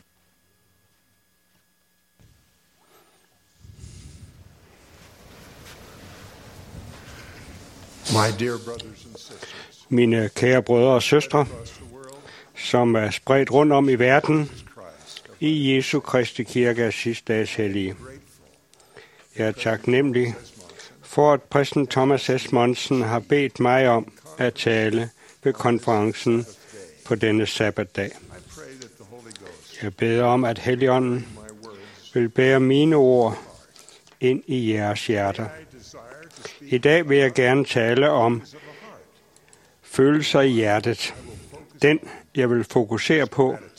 Mine kære brødre og søstre, som er spredt rundt om i verden, i Jesu Kristi Kirke af sidste dages hellige. Jeg er taknemmelig for, at præsident Thomas S. Monson har bedt mig om at tale ved konferencen på denne sabbatdag. Jeg beder om, at Helligånden vil bære mine ord ind i jeres hjerter. I dag vil jeg gerne tale om følelser i hjertet. Den, jeg vil fokusere på,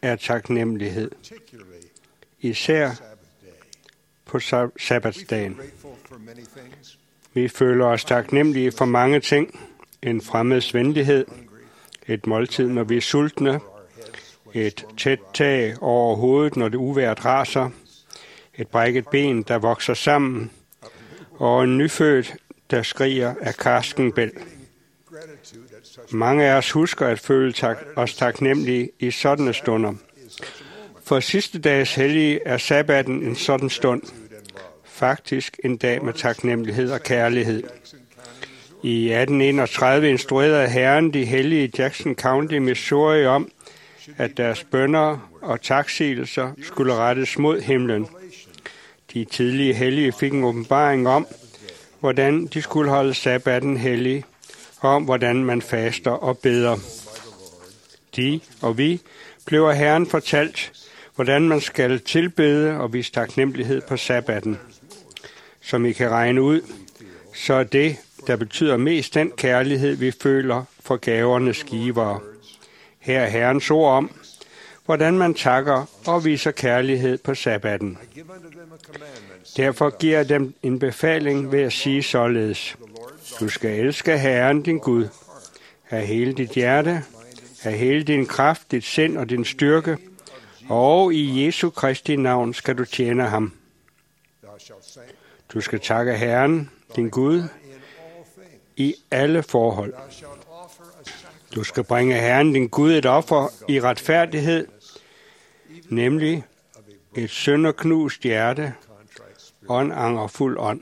er taknemmelighed, især på sabbatsdagen. Vi føler os taknemmelige for mange ting. En fremmeds venlighed, et måltid, når vi er sultne, et tæt tag over hovedet, når det uvejret raser, et brækket ben, der vokser sammen, og en nyfødt, der skriger af karskenbæl. Mange af os husker at føle os taknemmelige i sådanne stunder. For sidste dages hellige er sabbaten en sådan stund. Faktisk en dag med taknemmelighed og kærlighed. I 1831 instruerede Herren de hellige i Jackson County, Missouri om, at deres bønner og taksigelser skulle rettes mod himlen. De tidlige hellige fik en åbenbaring om, hvordan de skulle holde sabbaten hellig, og om hvordan man faster og beder. De og vi blev af Herren fortalt, hvordan man skal tilbede og vise taknemmelighed på sabbaten. Som I kan regne ud, så er det, der betyder mest, den kærlighed, vi føler for gavernes givere. Her er Herrens ord om, hvordan man takker og viser kærlighed på sabbaten. Derfor giver jeg dem en befaling ved at sige således: Du skal elske Herren, din Gud, af hele dit hjerte, af hele din kraft, dit sind og din styrke, og i Jesu Kristi navn skal du tjene ham. Du skal takke Herren, din Gud, i alle forhold. Du skal bringe Herren, din Gud, et offer i retfærdighed, nemlig et synderknust hjerte og en angerfuld ånd.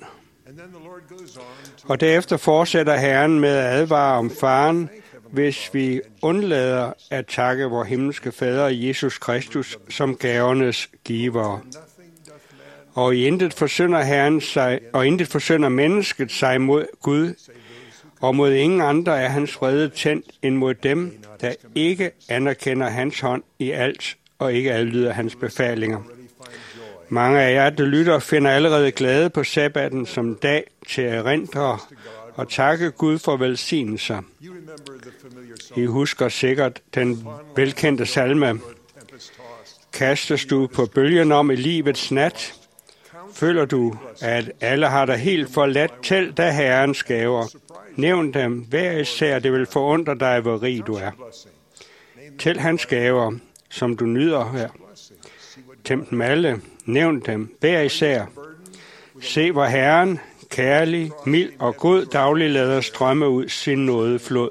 Og derefter fortsætter Herren med at advare om faren, hvis vi undlader at takke vor himmelske Fader Jesus Kristus som gavernes givere. Og intet forsynder Herren sig, og intet forsynder mennesket sig mod Gud, og mod ingen andre er hans vrede tændt end mod dem, der ikke anerkender hans hånd i alt og ikke adlyder hans befalinger. Mange af jer, der lytter, finder allerede glæde på sabbaten som dag til at erindre og takke Gud for velsignelser. I husker sikkert den velkendte salme: Kastes du på bølgen om i livets nat? Føler du, at alle har dig helt forladt? Tæl da Herrens gaver. Nævn dem hver især, det vil forundre dig, hvor rig du er. Tæl hans gaver, som du nyder her. Tæm dem alle. Nævn dem hver især. Se, hvor Herren, kærlig, mild og god, daglig lader strømme ud sin nådeflod.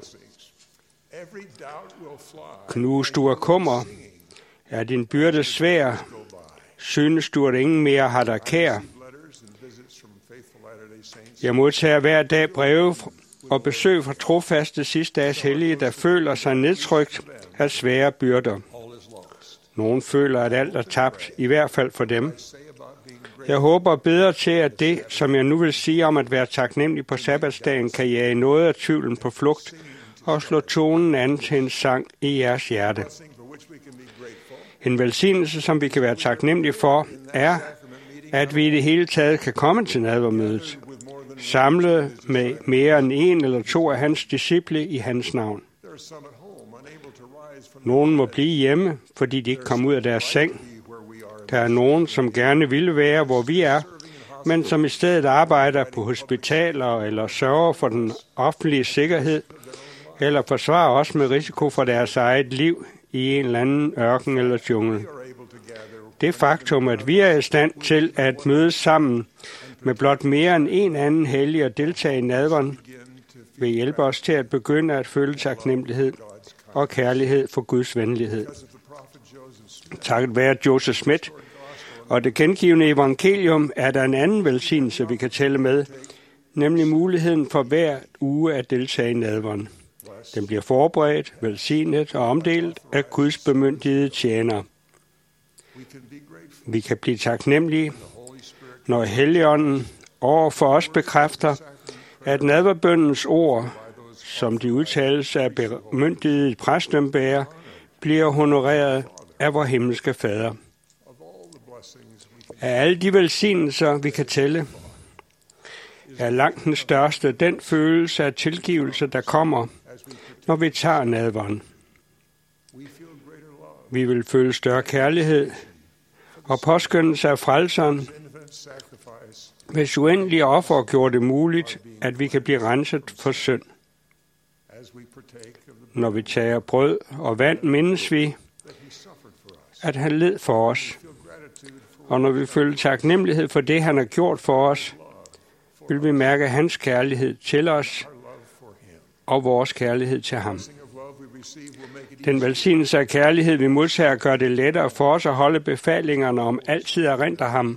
Knus du af kummer, er din byrde svær. Synes du, at ingen mere har dig kær. Jeg modtager hver dag breve og besøg fra trofaste sidste dages hellige, der føler sig nedtrykt af svære byrder. Nogen føler, at alt er tabt, i hvert fald for dem. Jeg håber bedre til, at det, som jeg nu vil sige om at være taknemmelig på sabbatsdagen, kan jage noget af tvivlen på flugt og slå tonen an til en sang i jeres hjerte. En velsignelse, som vi kan være taknemmelige for, er, at vi i det hele taget kan komme til nadvermødet, samlet med mere end en eller to af hans disciple i hans navn. Nogen må blive hjemme, fordi de ikke kom ud af deres seng. Der er nogen, som gerne ville være, hvor vi er, men som i stedet arbejder på hospitaler eller sørger for den offentlige sikkerhed, eller forsvarer os med risiko for deres eget liv i en eller anden ørken eller jungle. Det faktum, at vi er i stand til at mødes sammen med blot mere end en anden hellig og deltage i nadveren, vil hjælpe os til at begynde at føle taknemmelighed og kærlighed for Guds venlighed. Takket være Joseph Smith og det gengivende evangelium er der en anden velsignelse, vi kan tælle med, nemlig muligheden for hver uge at deltage i nadveren. Den bliver forberedt, velsignet og omdelt af Guds bemyndigede tjenere. Vi kan blive taknemmelige, når Helligånden over for os bekræfter, at nadverbønnens ord, som de udtales af bemyndigede præstembærer, bliver honoreret af vor himmelske Fader. Af alle de velsignelser, vi kan tælle, er langt den største den følelse af tilgivelse, der kommer, når vi tager nadveren. Vi vil føle større kærlighed og påskyndelse af frelseren, hvis uendelige offer gjorde det muligt, at vi kan blive renset for synd. Når vi tager brød og vand, mindes vi, at han led for os. Og når vi føler taknemmelighed for det, han har gjort for os, vil vi mærke hans kærlighed til os og vores kærlighed til ham. Den velsignelse af kærlighed, vi modtager, gør det lettere for os at holde befalingerne om altid at erindre ham.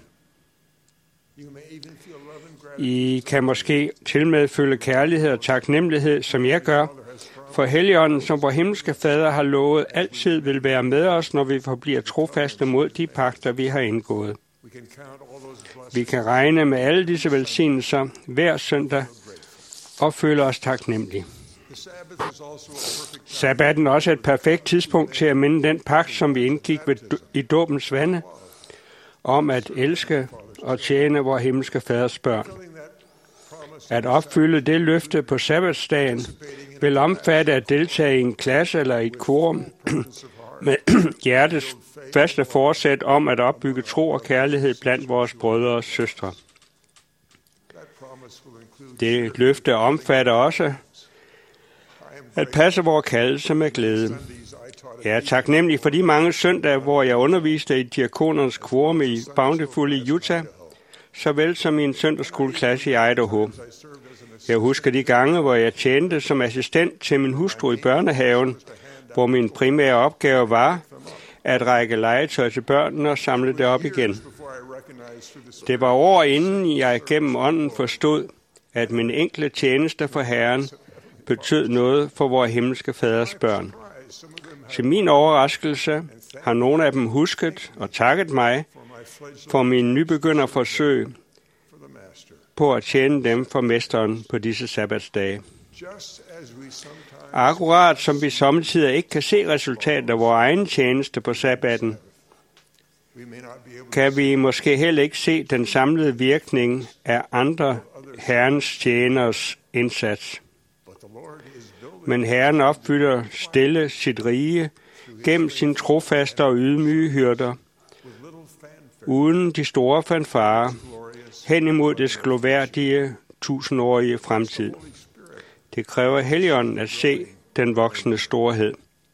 I kan måske til med føle kærlighed og taknemmelighed, som jeg gør, for Helligånden, som vor himmelske Fader har lovet, altid vil være med os, når vi forbliver trofaste mod de pagter, vi har indgået. Vi kan regne med alle disse velsignelser hver søndag og føle os taknemmelige. Sabbaten er også et perfekt tidspunkt til at minde den pagt, som vi indgik i dåbens vande, om at elske og tjene vor himmelske Faders børn. At opfylde det løfte på sabbatsdagen vil omfatte at deltage i en klasse eller i et korum med hjertets faste forsæt om at opbygge tro og kærlighed blandt vores brødre og søstre. Det løfte omfatter også at passe vores kaldelse med glæde. Jeg er taknemmelig for de mange søndage, hvor jeg underviste i diakonernes quorum i Bountiful i Utah, såvel som i en søndagsskoleklasse i Idaho. Jeg husker de gange, hvor jeg tjente som assistent til min hustru i børnehaven, hvor min primære opgave var at række legetøj til børnene og samle det op igen. Det var år inden jeg gennem ånden forstod, at min enkle tjeneste for Herren betød noget for vores himmelske Faders børn. Til min overraskelse har nogle af dem husket og takket mig for min nybegynderforsøg på at tjene dem for mesteren på disse sabbatsdage. Akkurat som vi samtidig ikke kan se resultatet af vores egen tjeneste på sabbaten, kan vi måske heller ikke se den samlede virkning af andre Herrens tjeners indsats. Men Herren opfylder stille sit rige gennem sin trofaste og ydmyge hyrder, uden de store fanfarer, hen imod det gloværdige tusindårige fremtid. Det kræver Helligånden at se den voksende storhed.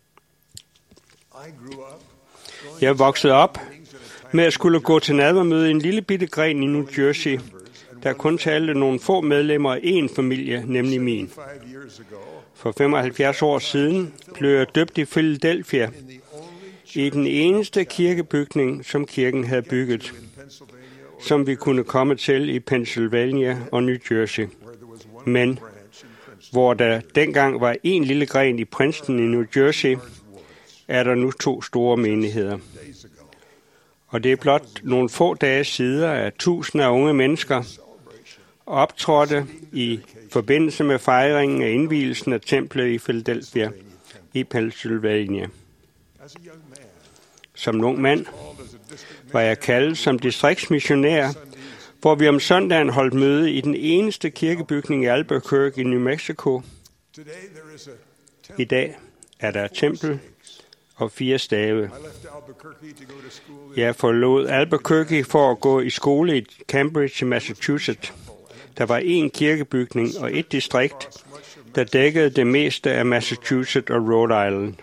Jeg voksede op med at skulle gå til nadvermøde i en lille bitte gren i New Jersey, der kun talte nogle få medlemmer af én familie, nemlig min. For 75 år siden blev jeg døbt i Philadelphia, i den eneste kirkebygning, som kirken havde bygget, som vi kunne komme til i Pennsylvania og New Jersey. Men hvor der dengang var en lille gren i Princeton i New Jersey, er der nu 2 store menigheder. Og det er blot nogle få dage siden, at tusinder af unge mennesker optrådte i forbindelse med fejringen af indvielsen af templet i Philadelphia i Pennsylvania. Som ung mand var jeg kaldet som distriktsmissionær, hvor vi om søndagen holdt møde i den eneste kirkebygning i Albuquerque i New Mexico. I dag er der et tempel og 4 stave. Jeg forlod Albuquerque for at gå i skole i Cambridge, Massachusetts. Der var 1 kirkebygning og 1 distrikt, der dækkede det meste af Massachusetts og Rhode Island.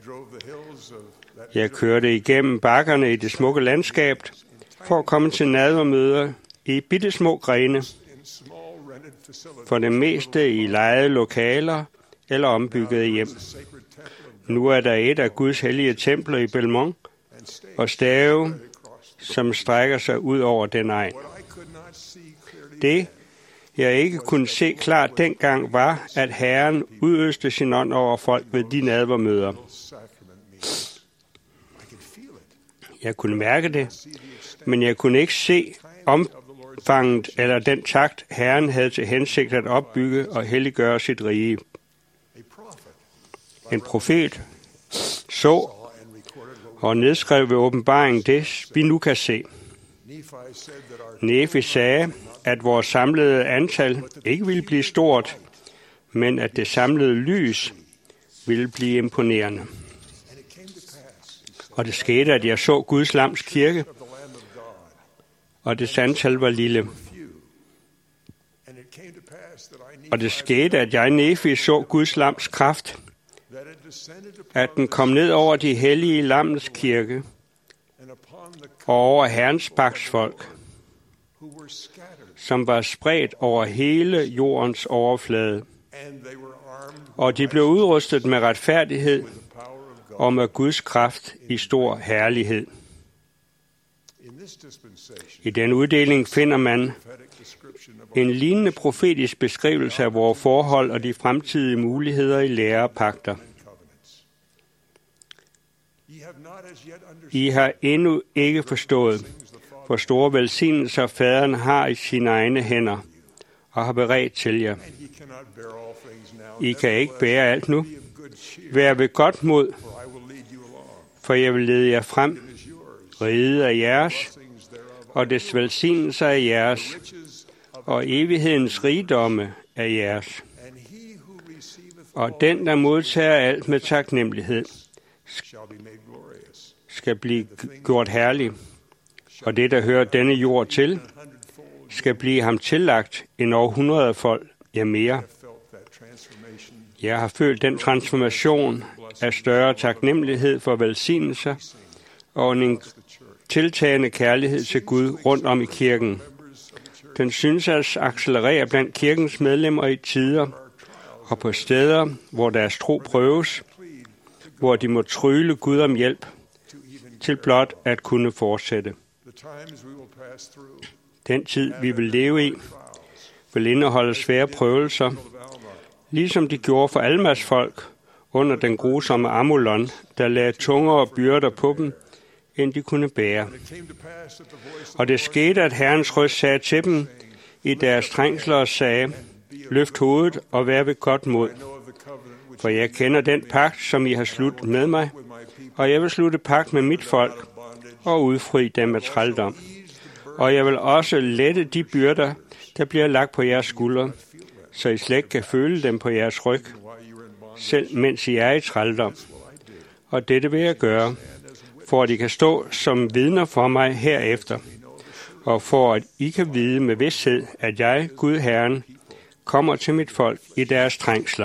Jeg kørte igennem bakkerne i det smukke landskab for at komme til nadvermøder i bittesmå grene, for det meste i lejede lokaler eller ombyggede hjem. Nu er der et af Guds hellige templer i Belmont og stave, som strækker sig ud over den egen. Det, jeg ikke kunne se klart dengang, var, at Herren udøste sin ånd over folk ved de nadvermøder. Jeg kunne mærke det, men jeg kunne ikke se omfanget eller den takt, Herren havde til hensigt at opbygge og helliggøre sit rige. En profet så og nedskrev ved åbenbaringen det, vi nu kan se. Nefi sagde, at vores samlede antal ikke ville blive stort, men at det samlede lys ville blive imponerende. Og det skete, at jeg så Guds lams kirke, og dets antal var lille. Og det skete, at jeg, Nefi, så Guds lams kraft, at den kom ned over de hellige lammens kirke, og over Herrens pagtsfolk, som var spredt over hele jordens overflade. Og de blev udrustet med retfærdighed og med Guds kraft i stor herlighed. I den uddeling finder man en lignende profetisk beskrivelse af vores forhold og de fremtidige muligheder i lærepagter. I har endnu ikke forstået, hvor store velsignelser faderen har i sine egne hænder og har beredt til jer. I kan ikke bære alt nu. Vær ved godt mod, for jeg vil lede jer frem. Riget er jeres, og dets velsignelser er jeres, og evighedens rigdomme er jeres. Og den, der modtager alt med taknemmelighed, skal blive gjort herlig, og det, der hører denne jord til, skal blive ham tillagt en århundredefold, ja mere. Jeg har følt den transformation af større taknemmelighed for velsignelser og en tiltagende kærlighed til Gud rundt om i kirken. Den synes at accelerere blandt kirkens medlemmer i tider og på steder, hvor deres tro prøves, hvor de må trygle Gud om hjælp til blot at kunne fortsætte. Den tid, vi vil leve i, vil indeholde svære prøvelser, ligesom de gjorde for Almas folk under den grusomme Amalon, der lagde tungere byrder på dem, end de kunne bære. Og det skete, at Herrens røst sagde til dem i deres trængsler og sagde, løft hovedet og vær ved godt mod. For jeg kender den pagt, som I har sluttet med mig, og jeg vil slutte pagt med mit folk og udfri dem af trældom. Og jeg vil også lette de byrder, der bliver lagt på jeres skuldre, så I slet ikke kan føle dem på jeres ryg, selv mens I er i trældom. Og dette vil jeg gøre, for at I kan stå som vidner for mig herefter, og for at I kan vide med vidsthed, at jeg, Gud Herren, kommer til mit folk i deres trængsler.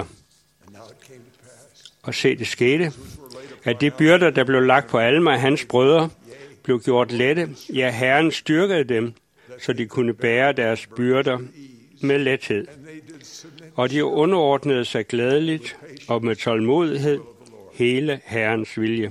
Og se, det skete, at de byrder, der blev lagt på Alma og hans brødre, blev gjort lette. Ja, Herren styrkede dem, så de kunne bære deres byrder med lethed. Og de underordnede sig glædeligt og med tålmodighed hele Herrens vilje.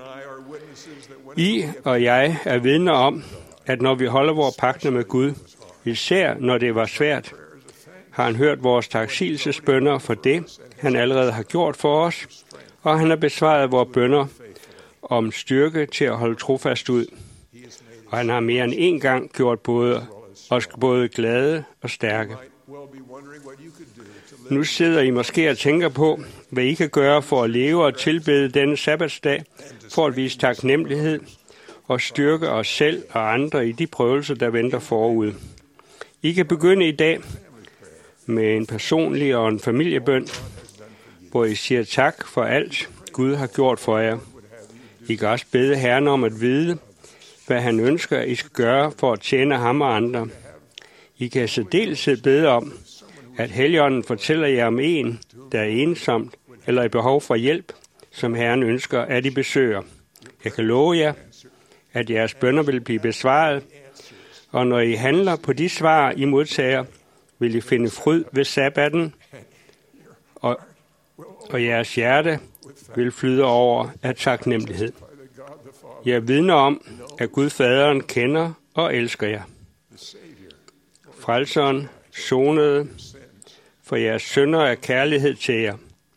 I og jeg er vidner om, at når vi holder vores pagter med Gud, især når det var svært, har han hørt vores taksigelsesbønner for det, han allerede har gjort for os, og han har besvaret vores bønner om styrke til at holde trofast ud. Og han har mere end en gang gjort os både glade og stærke. Nu sidder I måske og tænker på, hvad I kan gøre for at leve og tilbede denne sabbatsdag, for at vise taknemmelighed og styrke os selv og andre i de prøvelser, der venter forud. I kan begynde i dag med en personlig og en familiebøn, hvor I siger tak for alt, Gud har gjort for jer. I kan også bede Herren om at vide, hvad han ønsker, I skal gøre for at tjene ham og andre. I kan særdeleshed bede om, at Helligånden fortæller jer om en, der er ensomt eller i behov for hjælp, som Herren ønsker, at I besøger. Jeg kan love jer, at jeres bønner vil blive besvaret, og når I handler på de svar, I modtager, vil I finde fryd ved sabbaten, og jeres hjerte vil flyde over af taknemmelighed. Jeg er vidner om, at Gud Faderen kender og elsker jer. Frelseren sonede for jeres synder af kærlighed til jer.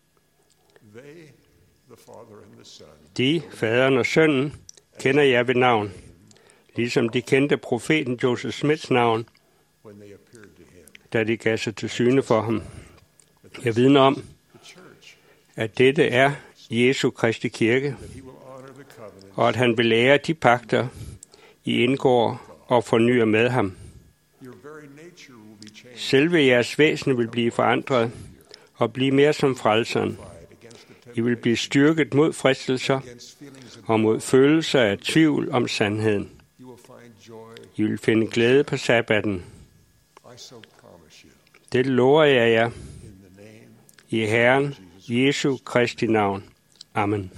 De, faderen og sønnen, kender jer ved navn, ligesom de kendte profeten Joseph Smiths navn, da de gav sig til syne for ham. Jeg vidner om, at dette er Jesu Kristi kirke, og at han vil ære de pagter, I indgår og fornyer med ham. Selve jeres væsen vil blive forandret og blive mere som frelseren. I vil blive styrket mod fristelser og mod følelser af tvivl om sandheden. I vil finde glæde på sabbaten. Det lover jeg jer. I Herren Jesu Kristi navn. Amen.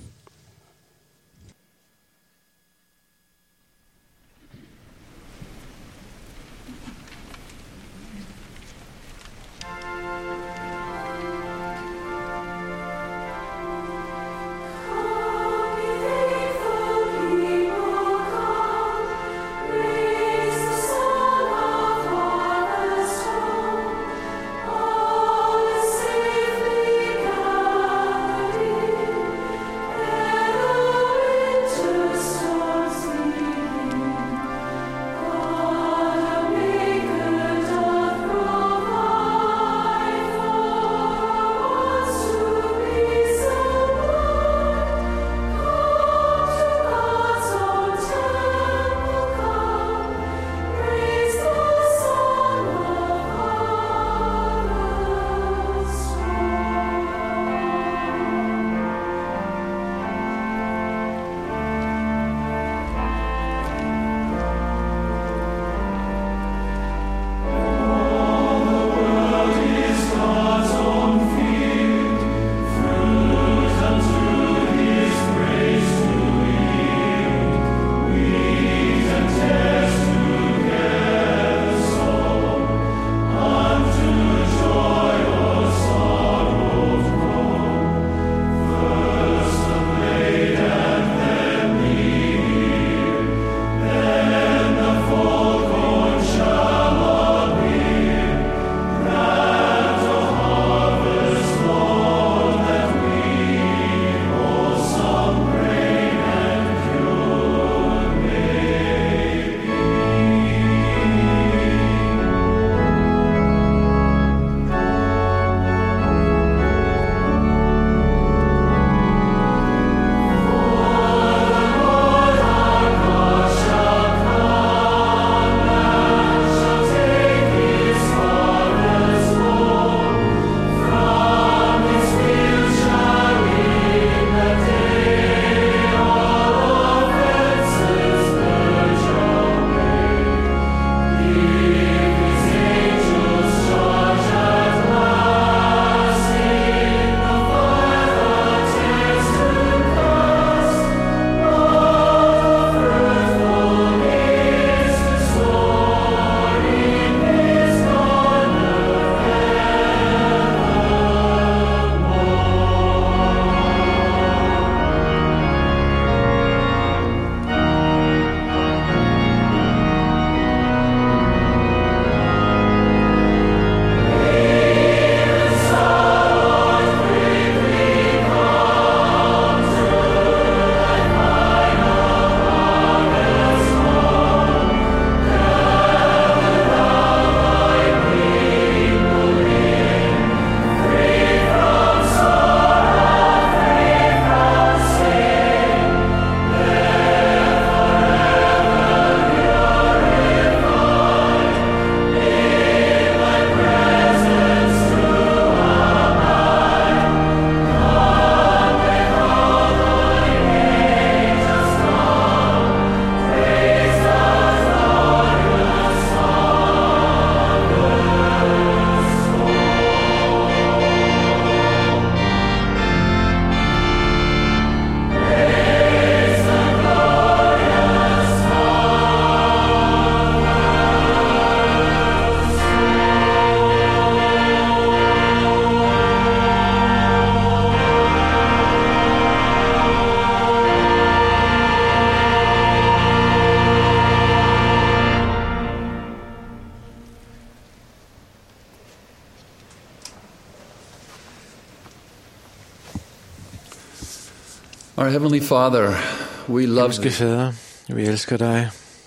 Our Heavenly Father, we love Himmelske Fader, vi elsker dig.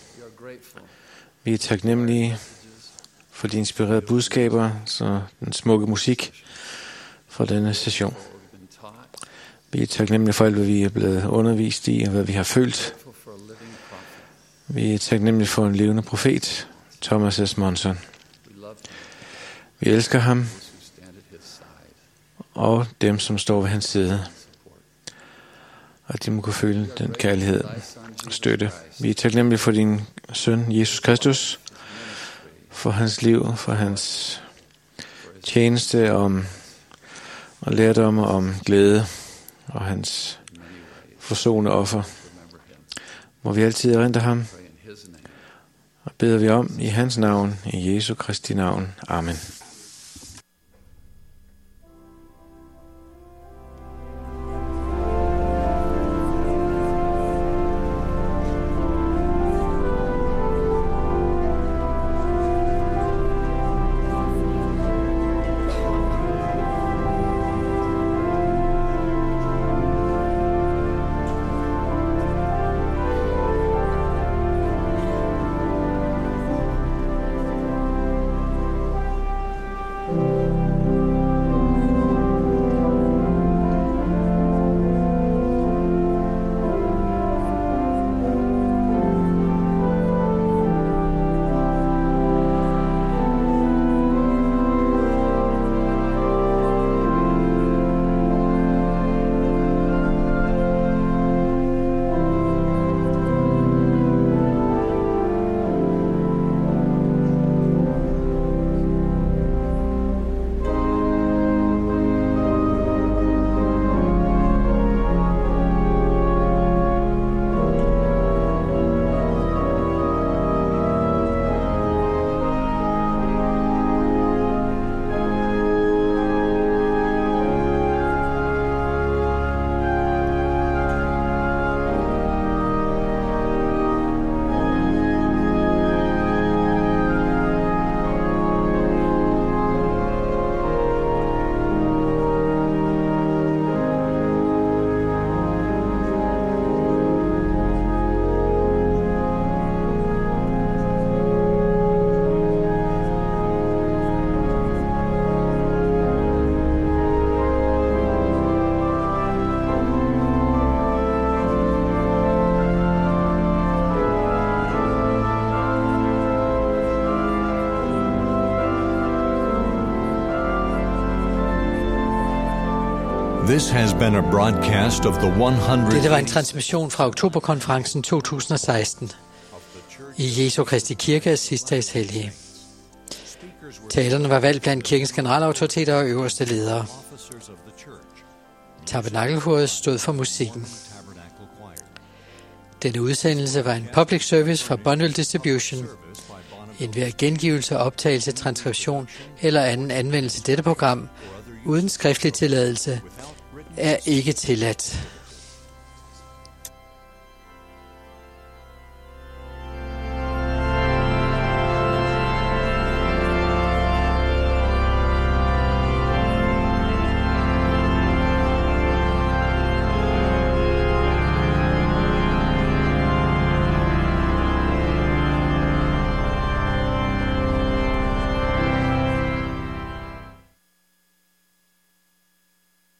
Vi er taknemmelige for de inspirerede budskaber, så den smukke musik fra denne session. Vi er taknemmelige for alt, hvad vi er blevet undervist i, og hvad vi har følt. Vi er taknemmelige for en levende profet, Thomas S. Monson. Vi elsker ham og dem, som står ved hans side. Og at de må kunne føle den kærlighed og støtte. Vi er taknemmelige for din søn, Jesus Kristus, for hans liv, for hans tjeneste og lærdom om glæde og hans forsonende offer. Må vi altid erindre ham, og beder vi om i hans navn, i Jesu Kristi navn. Amen. This has been a broadcast of the 100. Dette var en transmission fra Oktoberkonferencen 2016 i Jesu Kristi Kirkes sidste dages hellige. Talerne var valgt blandt kirkens generalautoriteter og øverste ledere. Tabernakelkoret stod for musikken. Denne udsendelse var en public service fra Bundle Distribution. Enhver gengivelse, optagelse, transkription eller anden anvendelse af dette program uden skriftlig tilladelse er ikke tilladt.